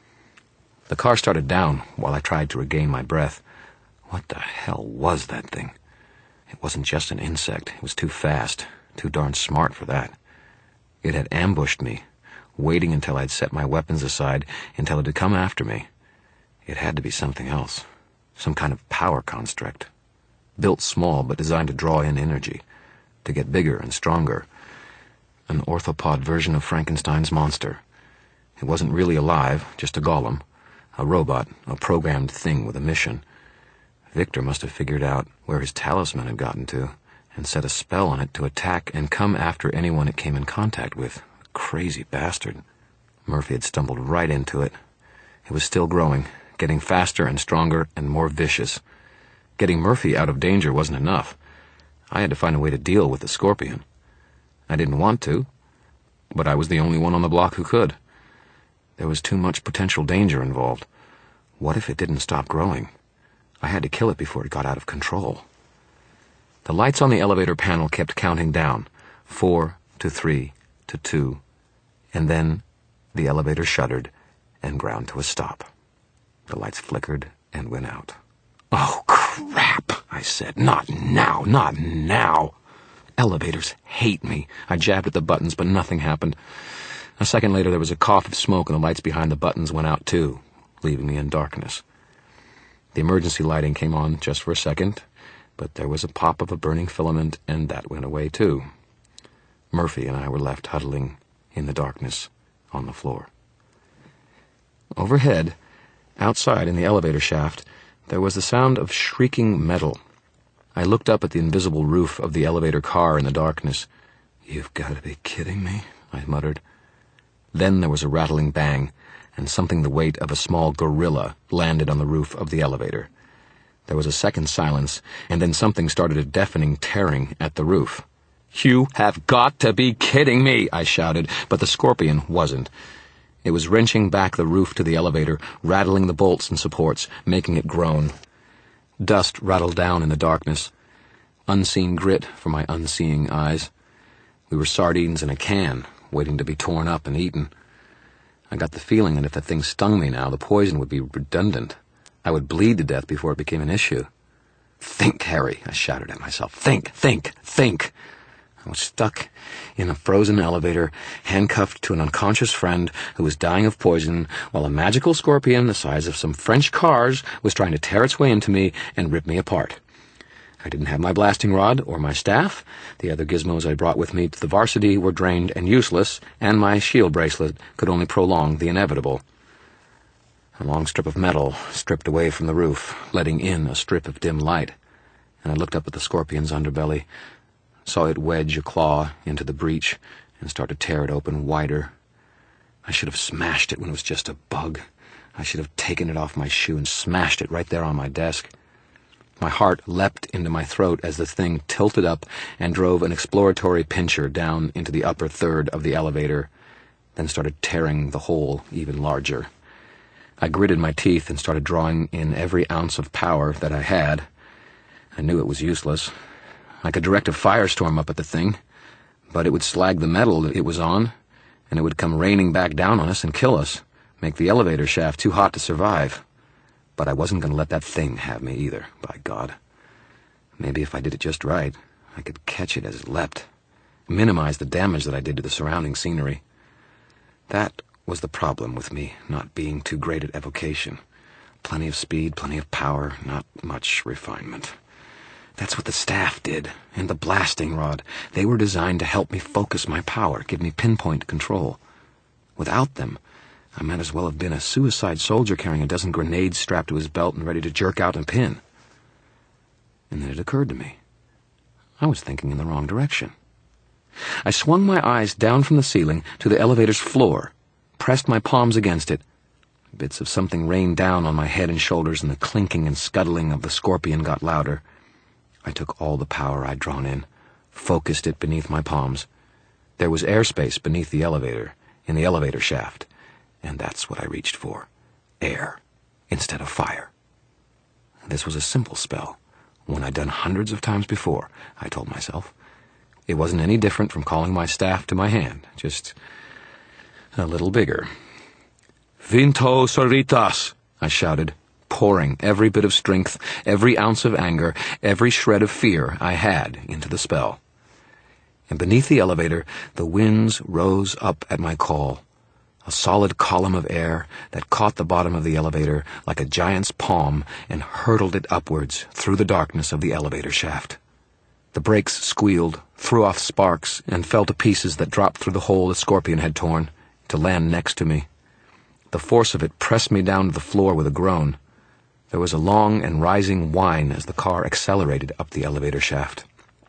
The car started down while I tried to regain my breath. What the hell was that thing? It wasn't just an insect. It was too fast, too darn smart for that. It had ambushed me, waiting until I'd set my weapons aside until it had come after me. It had to be something else, some kind of power construct, built small but designed to draw in energy, to get bigger and stronger. An orthopod version of Frankenstein's monster. It wasn't really alive, just a golem, a robot, a programmed thing with a mission. Victor must have figured out where his talisman had gotten to and set a spell on it to attack and come after anyone it came in contact with. Crazy bastard. Murphy had stumbled right into it. It was still growing, getting faster and stronger and more vicious. Getting Murphy out of danger wasn't enough. I had to find a way to deal with the scorpion. I didn't want to, but I was the only one on the block who could. There was too much potential danger involved. What if it didn't stop growing? I had to kill it before it got out of control. The lights on the elevator panel kept counting down, 4 to 3 to 2, and then the elevator shuddered and ground to a stop. The lights flickered and went out. "Oh, crap," I said. "Not now, not now." Elevators hate me. I jabbed at the buttons, but nothing happened. A second later, there was a cough of smoke and the lights behind the buttons went out too, leaving me in darkness. The emergency lighting came on just for a second, but there was a pop of a burning filament and that went away too. Murphy and I were left huddling in the darkness on the floor. Overhead, outside in the elevator shaft, there was the sound of shrieking metal. I looked up at the invisible roof of the elevator car in the darkness. "You've got to be kidding me," I muttered. Then there was a rattling bang, and something the weight of a small gorilla landed on the roof of the elevator. There was a second silence, and then something started a deafening tearing at the roof. "You have got to be kidding me," I shouted, but the scorpion wasn't. It was wrenching back the roof to the elevator, rattling the bolts and supports, making it groan. Dust rattled down in the darkness. Unseen grit for my unseeing eyes. We were sardines in a can, waiting to be torn up and eaten. I got the feeling that if the thing stung me now, the poison would be redundant. I would bleed to death before it became an issue. "Think, Harry," I shouted at myself. "Think, think, think!" I was stuck in a frozen elevator, handcuffed to an unconscious friend who was dying of poison, while a magical scorpion the size of some French cars was trying to tear its way into me and rip me apart. I didn't have my blasting rod or my staff. The other gizmos I brought with me to the varsity were drained and useless, and my shield bracelet could only prolong the inevitable. A long strip of metal stripped away from the roof, letting in a strip of dim light, and I looked up at the scorpion's underbelly, saw it wedge a claw into the breach and start to tear it open wider. I should have smashed it when it was just a bug. I should have taken it off my shoe and smashed it right there on my desk. My heart leapt into my throat as the thing tilted up and drove an exploratory pincher down into the upper third of the elevator, then started tearing the hole even larger. I gritted my teeth and started drawing in every ounce of power that I had. I knew it was useless. I could direct a firestorm up at the thing, but it would slag the metal it was on, and it would come raining back down on us and kill us, make the elevator shaft too hot to survive. But I wasn't going to let that thing have me either, by God. Maybe if I did it just right, I could catch it as it leapt, minimize the damage that I did to the surrounding scenery. That was the problem with me not being too great at evocation. Plenty of speed, plenty of power, not much refinement. That's what the staff did, and the blasting rod. They were designed to help me focus my power, give me pinpoint control. Without them, I might as well have been a suicide soldier carrying a dozen grenades strapped to his belt and ready to jerk out and pin. And then it occurred to me. I was thinking in the wrong direction. I swung my eyes down from the ceiling to the elevator's floor, pressed my palms against it. Bits of something rained down on my head and shoulders, and the clinking and scuttling of the scorpion got louder. I took all the power I'd drawn in, focused it beneath my palms. There was airspace beneath the elevator, in the elevator shaft, and that's what I reached for. Air, instead of fire. This was a simple spell, one I'd done hundreds of times before, I told myself. It wasn't any different from calling my staff to my hand, just a little bigger. "Vinto Soritas," I shouted, pouring every bit of strength, every ounce of anger, every shred of fear I had into the spell. And beneath the elevator, the winds rose up at my call, a solid column of air that caught the bottom of the elevator like a giant's palm and hurtled it upwards through the darkness of the elevator shaft. The brakes squealed, threw off sparks, and fell to pieces that dropped through the hole the scorpion had torn, to land next to me. The force of it pressed me down to the floor with a groan. There was a long and rising whine as the car accelerated up the elevator shaft.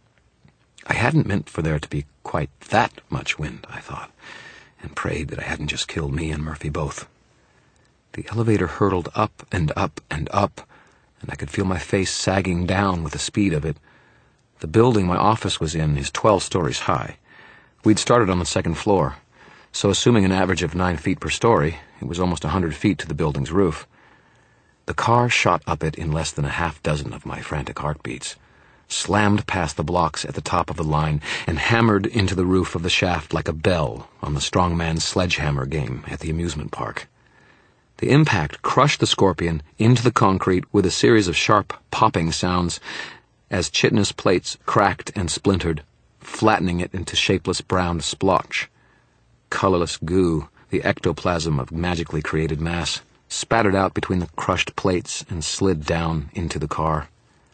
I hadn't meant for there to be quite that much wind, I thought, and prayed that I hadn't just killed me and Murphy both. The elevator hurtled up and up and up, and I could feel my face sagging down with the speed of it. The building my office was in is 12 stories high. We'd started on the second floor, so assuming an average of 9 feet per story, it was almost 100 feet to the building's roof. The car shot up it in less than a half dozen of my frantic heartbeats, slammed past the blocks at the top of the line, and hammered into the roof of the shaft like a bell on the strongman's sledgehammer game at the amusement park. The impact crushed the scorpion into the concrete with a series of sharp popping sounds as chitinous plates cracked and splintered, flattening it into shapeless brown splotch. colorless goo, the ectoplasm of magically created mass, spattered out between the crushed plates and slid down into the car.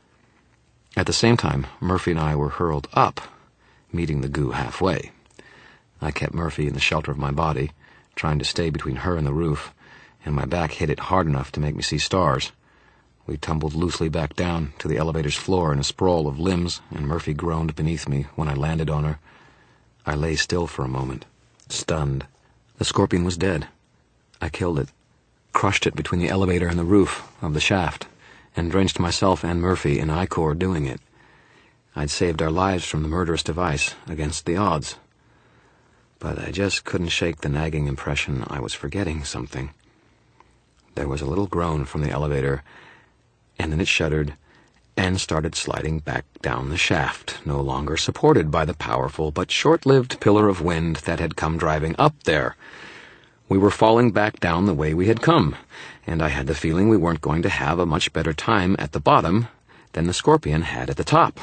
At the same time, Murphy and I were hurled up, meeting the goo halfway. I kept Murphy in the shelter of my body, trying to stay between her and the roof, and my back hit it hard enough to make me see stars. We tumbled loosely back down to the elevator's floor in a sprawl of limbs, and Murphy groaned beneath me when I landed on her. I lay still for a moment, stunned. The scorpion was dead. I killed it, crushed it between the elevator and the roof of the shaft, and drenched myself and Murphy in ichor doing it. I'd saved our lives from the murderous device against the odds. But I just couldn't shake the nagging impression I was forgetting something. There was a little groan from the elevator, and then it shuddered and started sliding back down the shaft, no longer supported by the powerful but short-lived pillar of wind that had come driving up there. We were falling back down the way we had come, and I had the feeling we weren't going to have a much better time at the bottom than the scorpion had at the top.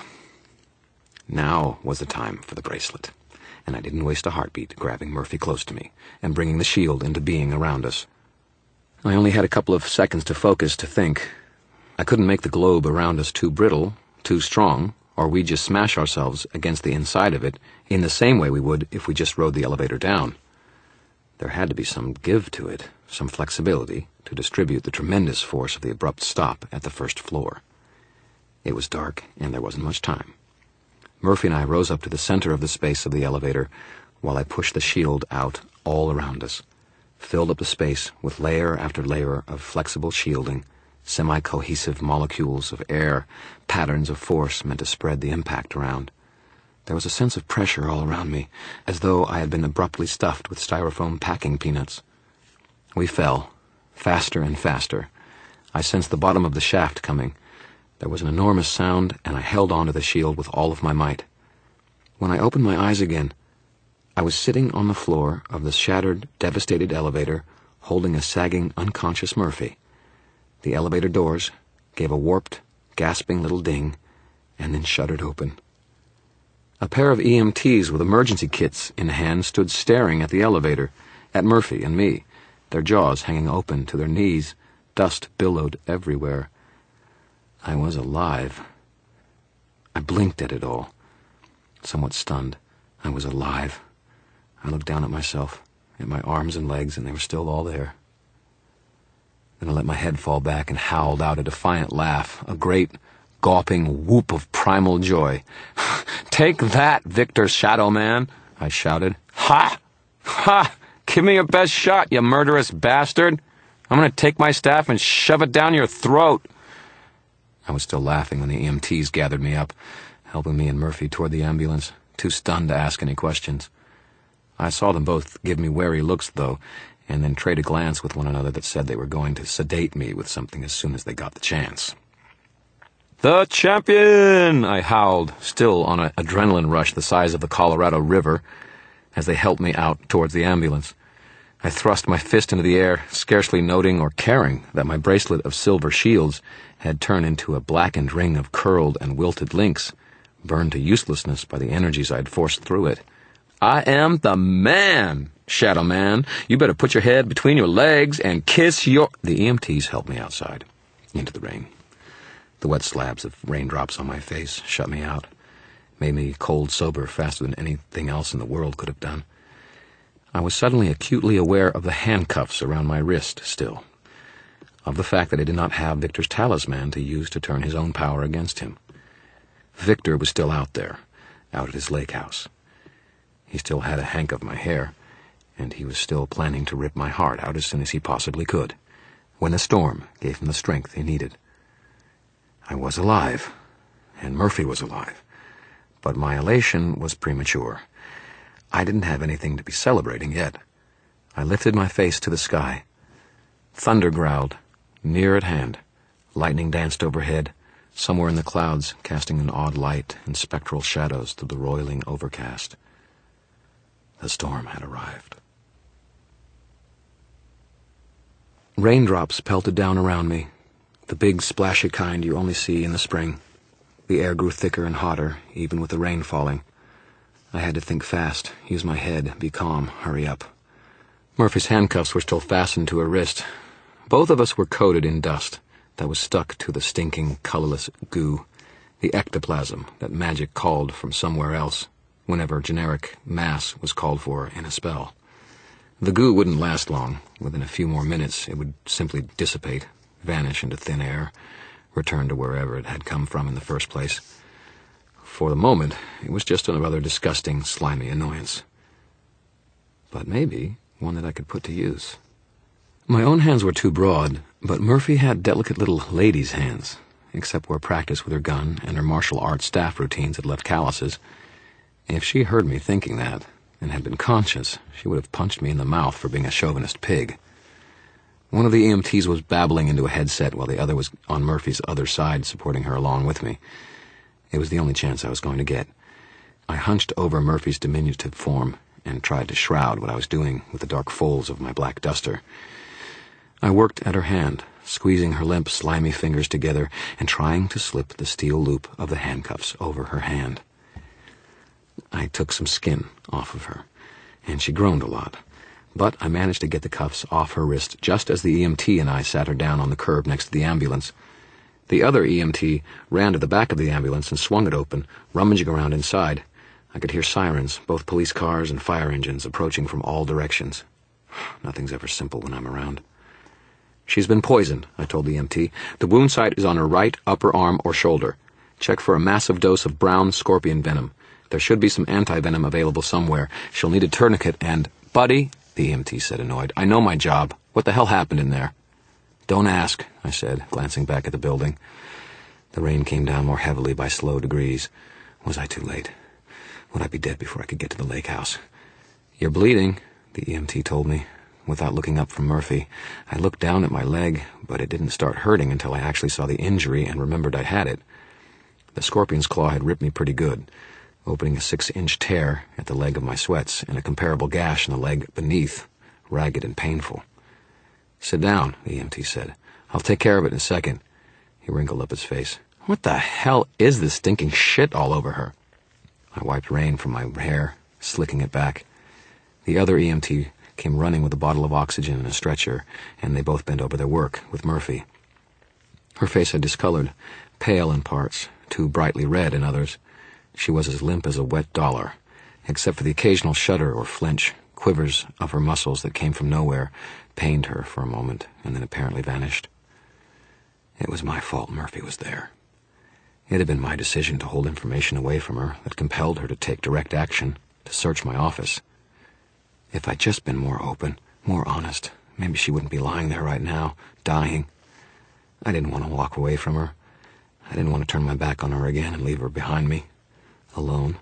Now was the time for the bracelet, and I didn't waste a heartbeat grabbing Murphy close to me and bringing the shield into being around us. I only had a couple of seconds to focus, to think. I couldn't make the globe around us too brittle, too strong, or we'd just smash ourselves against the inside of it in the same way we would if we just rode the elevator down. There had to be some give to it, some flexibility, to distribute the tremendous force of the abrupt stop at the first floor. It was dark, and there wasn't much time. Murphy and I rose up to the center of the space of the elevator while I pushed the shield out all around us, filled up the space with layer after layer of flexible shielding, semi-cohesive molecules of air, patterns of force meant to spread the impact around. There was a sense of pressure all around me, as though I had been abruptly stuffed with styrofoam packing peanuts. We fell, faster and faster. I sensed the bottom of the shaft coming. There was an enormous sound, and I held onto the shield with all of my might. When I opened my eyes again, I was sitting on the floor of the shattered, devastated elevator, holding a sagging, unconscious Murphy. The elevator doors gave a warped, gasping little ding, and then shuddered open. A pair of EMTs with emergency kits in hand stood staring at the elevator, at Murphy and me, their jaws hanging open to their knees. Dust billowed everywhere. I was alive. I blinked at it all, somewhat stunned. I was alive. I looked down at myself, at my arms and legs, and they were still all there. Then I let my head fall back and howled out a defiant laugh, a great, gawping whoop of primal joy. "Take that, Victor Shadow Man," I shouted. "Ha! Ha! Give me your best shot, you murderous bastard! I'm going to take my staff and shove it down your throat." I was still laughing when the EMTs gathered me up, helping me and Murphy toward the ambulance, too stunned to ask any questions. I saw them both give me wary looks, though, and then trade a glance with one another that said they were going to sedate me with something as soon as they got the chance. "The champion!" I howled, still on an adrenaline rush the size of the Colorado River, as they helped me out towards the ambulance. I thrust my fist into the air, scarcely noting or caring that my bracelet of silver shields had turned into a blackened ring of curled and wilted links, burned to uselessness by the energies I had forced through it. "I am the man, Shadow Man. You better put your head between your legs and kiss your—" The EMTs helped me outside, into the rain. The wet slabs of raindrops on my face shut me out, made me cold sober faster than anything else in the world could have done. I was suddenly acutely aware of the handcuffs around my wrist still, of the fact that I did not have Victor's talisman to use to turn his own power against him. Victor was still out there, out at his lake house. He still had a hank of my hair, and he was still planning to rip my heart out as soon as he possibly could, when the storm gave him the strength he needed. I was alive, and Murphy was alive, but my elation was premature. I didn't have anything to be celebrating yet. I lifted my face to the sky. Thunder growled, near at hand. Lightning danced overhead, somewhere in the clouds, casting an odd light and spectral shadows through the roiling overcast. The storm had arrived. Raindrops pelted down around me, the big splashy kind you only see in the spring. The air grew thicker and hotter, even with the rain falling. I had to think fast, use my head, be calm, hurry up. Murphy's handcuffs were still fastened to her wrist. Both of us were coated in dust that was stuck to the stinking, colorless goo, the ectoplasm that magic called from somewhere else whenever generic mass was called for in a spell. The goo wouldn't last long. Within a few more minutes, it would simply dissipate, vanish into thin air, return to wherever it had come from in the first place. For the moment, it was just a rather disgusting, slimy annoyance. But maybe one that I could put to use. My own hands were too broad, but Murphy had delicate little lady's hands, except where practice with her gun and her martial arts staff routines had left calluses. If she heard me thinking that, and had been conscious, she would have punched me in the mouth for being a chauvinist pig. One of the EMTs was babbling into a headset while the other was on Murphy's other side, supporting her along with me. It was the only chance I was going to get. I hunched over Murphy's diminutive form and tried to shroud what I was doing with the dark folds of my black duster. I worked at her hand, squeezing her limp, slimy fingers together and trying to slip the steel loop of the handcuffs over her hand. I took some skin off of her, and she groaned a lot, but I managed to get the cuffs off her wrist just as the EMT and I sat her down on the curb next to the ambulance. The other EMT ran to the back of the ambulance and swung it open, rummaging around inside. I could hear sirens, both police cars and fire engines, approaching from all directions. Nothing's ever simple when I'm around. "She's been poisoned," I told the EMT. "The wound site is on her right upper arm or shoulder. Check for a massive dose of brown scorpion venom. There should be some anti-venom available somewhere. She'll need a tourniquet and—" "Buddy," the EMT said, annoyed, "I know my job. What the hell happened in there?" "Don't ask," I said, glancing back at the building. The rain came down more heavily by slow degrees. Was I too late? Would I be dead before I could get to the lake house? "You're bleeding," the EMT told me. Without looking up from Murphy, I looked down at my leg, but it didn't start hurting until I actually saw the injury and remembered I had it. The scorpion's claw had ripped me pretty good, opening a 6-inch tear at the leg of my sweats and a comparable gash in the leg beneath, ragged and painful. "Sit down," the EMT said. "I'll take care of it in a second." He wrinkled up his face. "What the hell is this stinking shit all over her?" I wiped rain from my hair, slicking it back. The other EMT came running with a bottle of oxygen and a stretcher, and they both bent over their work with Murphy. Her face had discolored, pale in parts, too brightly red in others. She was as limp as a wet dollar, except for the occasional shudder or flinch. Quivers of her muscles that came from nowhere pained her for a moment and then apparently vanished. It was my fault Murphy was there. It had been my decision to hold information away from her that compelled her to take direct action, to search my office. If I'd just been more open, more honest, maybe she wouldn't be lying there right now, dying. I didn't want to walk away from her. I didn't want to turn my back on her again and leave her behind me, alone.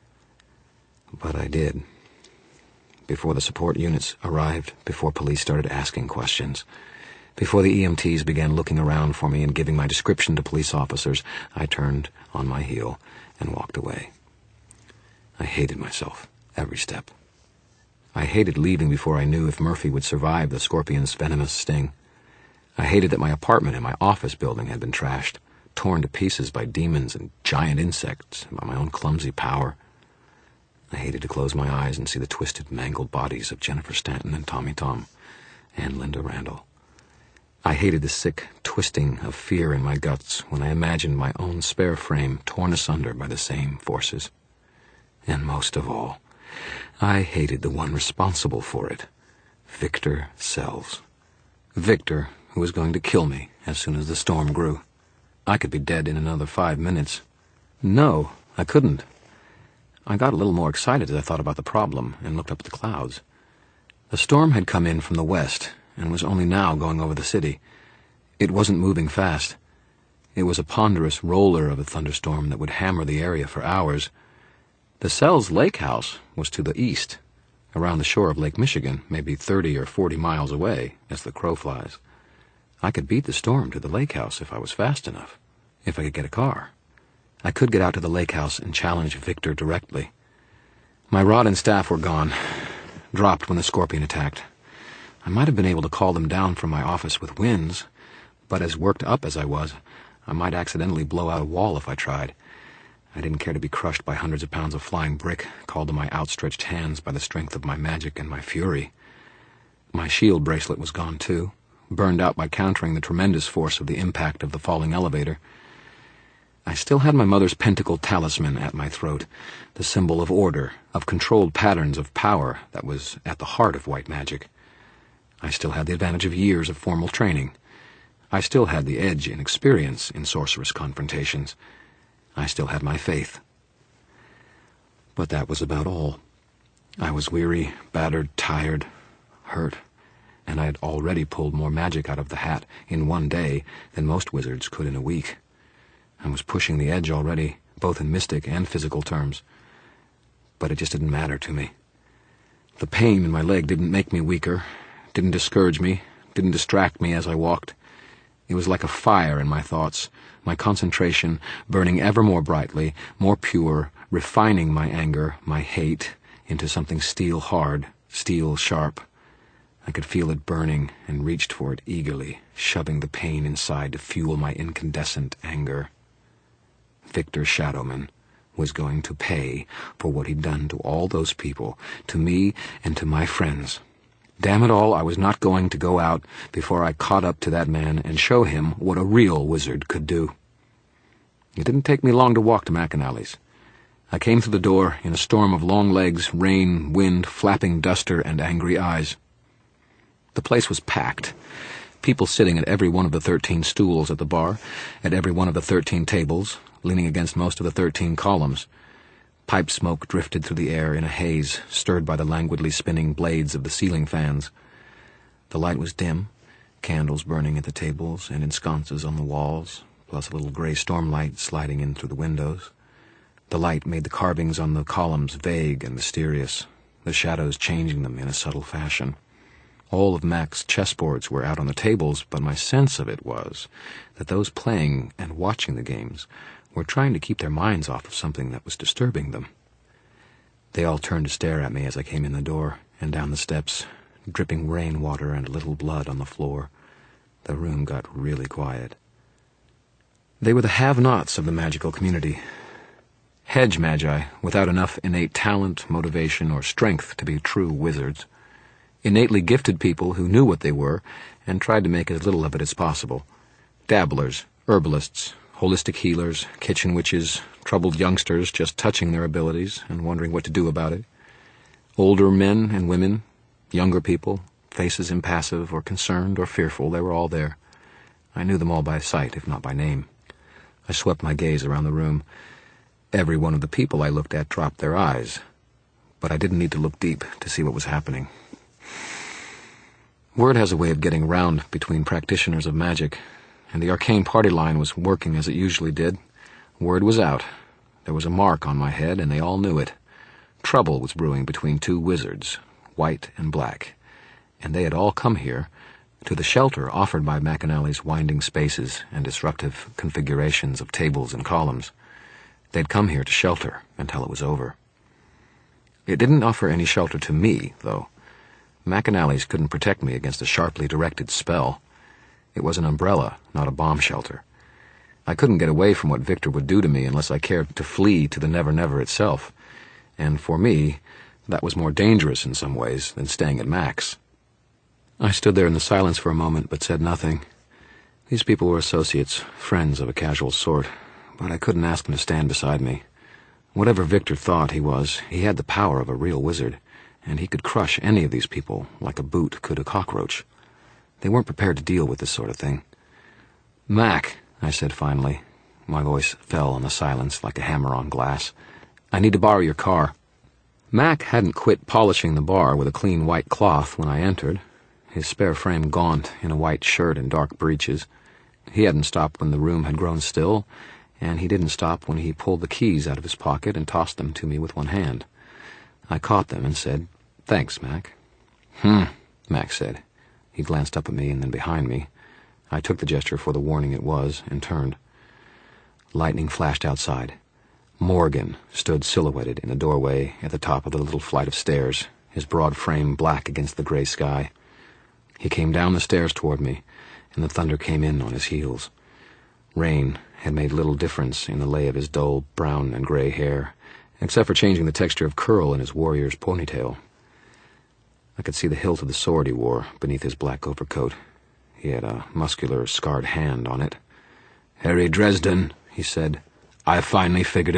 But I did. Before the support units arrived, before police started asking questions, before the EMTs began looking around for me and giving my description to police officers, I turned on my heel and walked away. I hated myself, every step. I hated leaving before I knew if Murphy would survive the scorpion's venomous sting. I hated that my apartment and my office building had been trashed, torn to pieces by demons and giant insects, by my own clumsy power. I hated to close my eyes and see the twisted, mangled bodies of Jennifer Stanton and Tommy Tom and Linda Randall. I hated the sick twisting of fear in my guts when I imagined my own spare frame torn asunder by the same forces. And most of all, I hated the one responsible for it, Victor Sells. Victor, who was going to kill me as soon as the storm grew. I could be dead in another 5 minutes. No, I couldn't. I got a little more excited as I thought about the problem and looked up at the clouds. The storm had come in from the west and was only now going over the city. It wasn't moving fast. It was a ponderous roller of a thunderstorm that would hammer the area for hours. The Sells Lake House was to the east, around the shore of Lake Michigan, maybe 30 or 40 miles away, as the crow flies. I could beat the storm to the lake house if I was fast enough, if I could get a car. I could get out to the lake house and challenge Victor directly. My rod and staff were gone, dropped when the scorpion attacked. I might have been able to call them down from my office with winds, but as worked up as I was, I might accidentally blow out a wall if I tried. I didn't care to be crushed by hundreds of pounds of flying brick, called to my outstretched hands by the strength of my magic and my fury. My shield bracelet was gone too, burned out by countering the tremendous force of the impact of the falling elevator. I still had my mother's pentacle talisman at my throat, the symbol of order, of controlled patterns of power that was at the heart of white magic. I still had the advantage of years of formal training. I still had the edge in experience in sorceress confrontations. I still had my faith. But that was about all. I was weary, battered, tired, hurt, and I had already pulled more magic out of the hat in one day than most wizards could in a week. I was pushing the edge already, both in mystic and physical terms. But it just didn't matter to me. The pain in my leg didn't make me weaker, didn't discourage me, didn't distract me as I walked. It was like a fire in my thoughts, my concentration burning ever more brightly, more pure, refining my anger, my hate, into something steel-hard, steel-sharp. I could feel it burning and reached for it eagerly, shoving the pain inside to fuel my incandescent anger. Victor Shadowman was going to pay for what he'd done to all those people, to me and to my friends. Damn it all, I was not going to go out before I caught up to that man and show him what a real wizard could do. It didn't take me long to walk to McAnally's. I came through the door in a storm of long legs, rain, wind, flapping duster, and angry eyes. The place was packed. People sitting at every one of the 13 stools at the bar, at every one of the 13 tables, leaning against most of the 13 columns. Pipe smoke drifted through the air in a haze, stirred by the languidly spinning blades of the ceiling fans. The light was dim, candles burning at the tables and in sconces on the walls, plus a little gray stormlight sliding in through the windows. The light made the carvings on the columns vague and mysterious, the shadows changing them in a subtle fashion. All of Mac's chessboards were out on the tables, but my sense of it was that those playing and watching the games were trying to keep their minds off of something that was disturbing them. They all turned to stare at me as I came in the door and down the steps, dripping rainwater and a little blood on the floor. The room got really quiet. They were the have-nots of the magical community. Hedge magi without enough innate talent, motivation, or strength to be true wizards. Innately gifted people who knew what they were and tried to make as little of it as possible. Dabblers, herbalists, holistic healers, kitchen witches, troubled youngsters just touching their abilities and wondering what to do about it. Older men and women, younger people, faces impassive or concerned or fearful, they were all there. I knew them all by sight, if not by name. I swept my gaze around the room. Every one of the people I looked at dropped their eyes, but I didn't need to look deep to see what was happening. Word has a way of getting round between practitioners of magic, and the arcane party line was working as it usually did. Word was out. There was a mark on my head, and they all knew it. Trouble was brewing between two wizards, white and black, and they had all come here, to the shelter offered by McAnally's winding spaces and disruptive configurations of tables and columns. They'd come here to shelter until it was over. It didn't offer any shelter to me, though. McAnally's couldn't protect me against a sharply directed spell. It was an umbrella, not a bomb shelter. I couldn't get away from what Victor would do to me unless I cared to flee to the Never-Never itself, and for me, that was more dangerous in some ways than staying at Mac's. I stood there in the silence for a moment, but said nothing. These people were associates, friends of a casual sort, but I couldn't ask them to stand beside me. Whatever Victor thought he was, he had the power of a real wizard, and he could crush any of these people like a boot could a cockroach. They weren't prepared to deal with this sort of thing. "Mac," I said finally. My voice fell on the silence like a hammer on glass. "I need to borrow your car." Mac hadn't quit polishing the bar with a clean white cloth when I entered, his spare frame gaunt in a white shirt and dark breeches. He hadn't stopped when the room had grown still, and he didn't stop when he pulled the keys out of his pocket and tossed them to me with one hand. I caught them and said, "Thanks, Mac." Mac said. He glanced up at me and then behind me. I took the gesture for the warning it was and turned. Lightning flashed outside. Morgan stood silhouetted in the doorway at the top of the little flight of stairs, his broad frame black against the gray sky. He came down the stairs toward me, and the thunder came in on his heels. Rain had made little difference in the lay of his dull brown and gray hair, except for changing the texture of curl in his warrior's ponytail. I could see the hilt of the sword he wore beneath his black overcoat. He had a muscular, scarred hand on it. "Harry Dresden," he said, "I finally figured it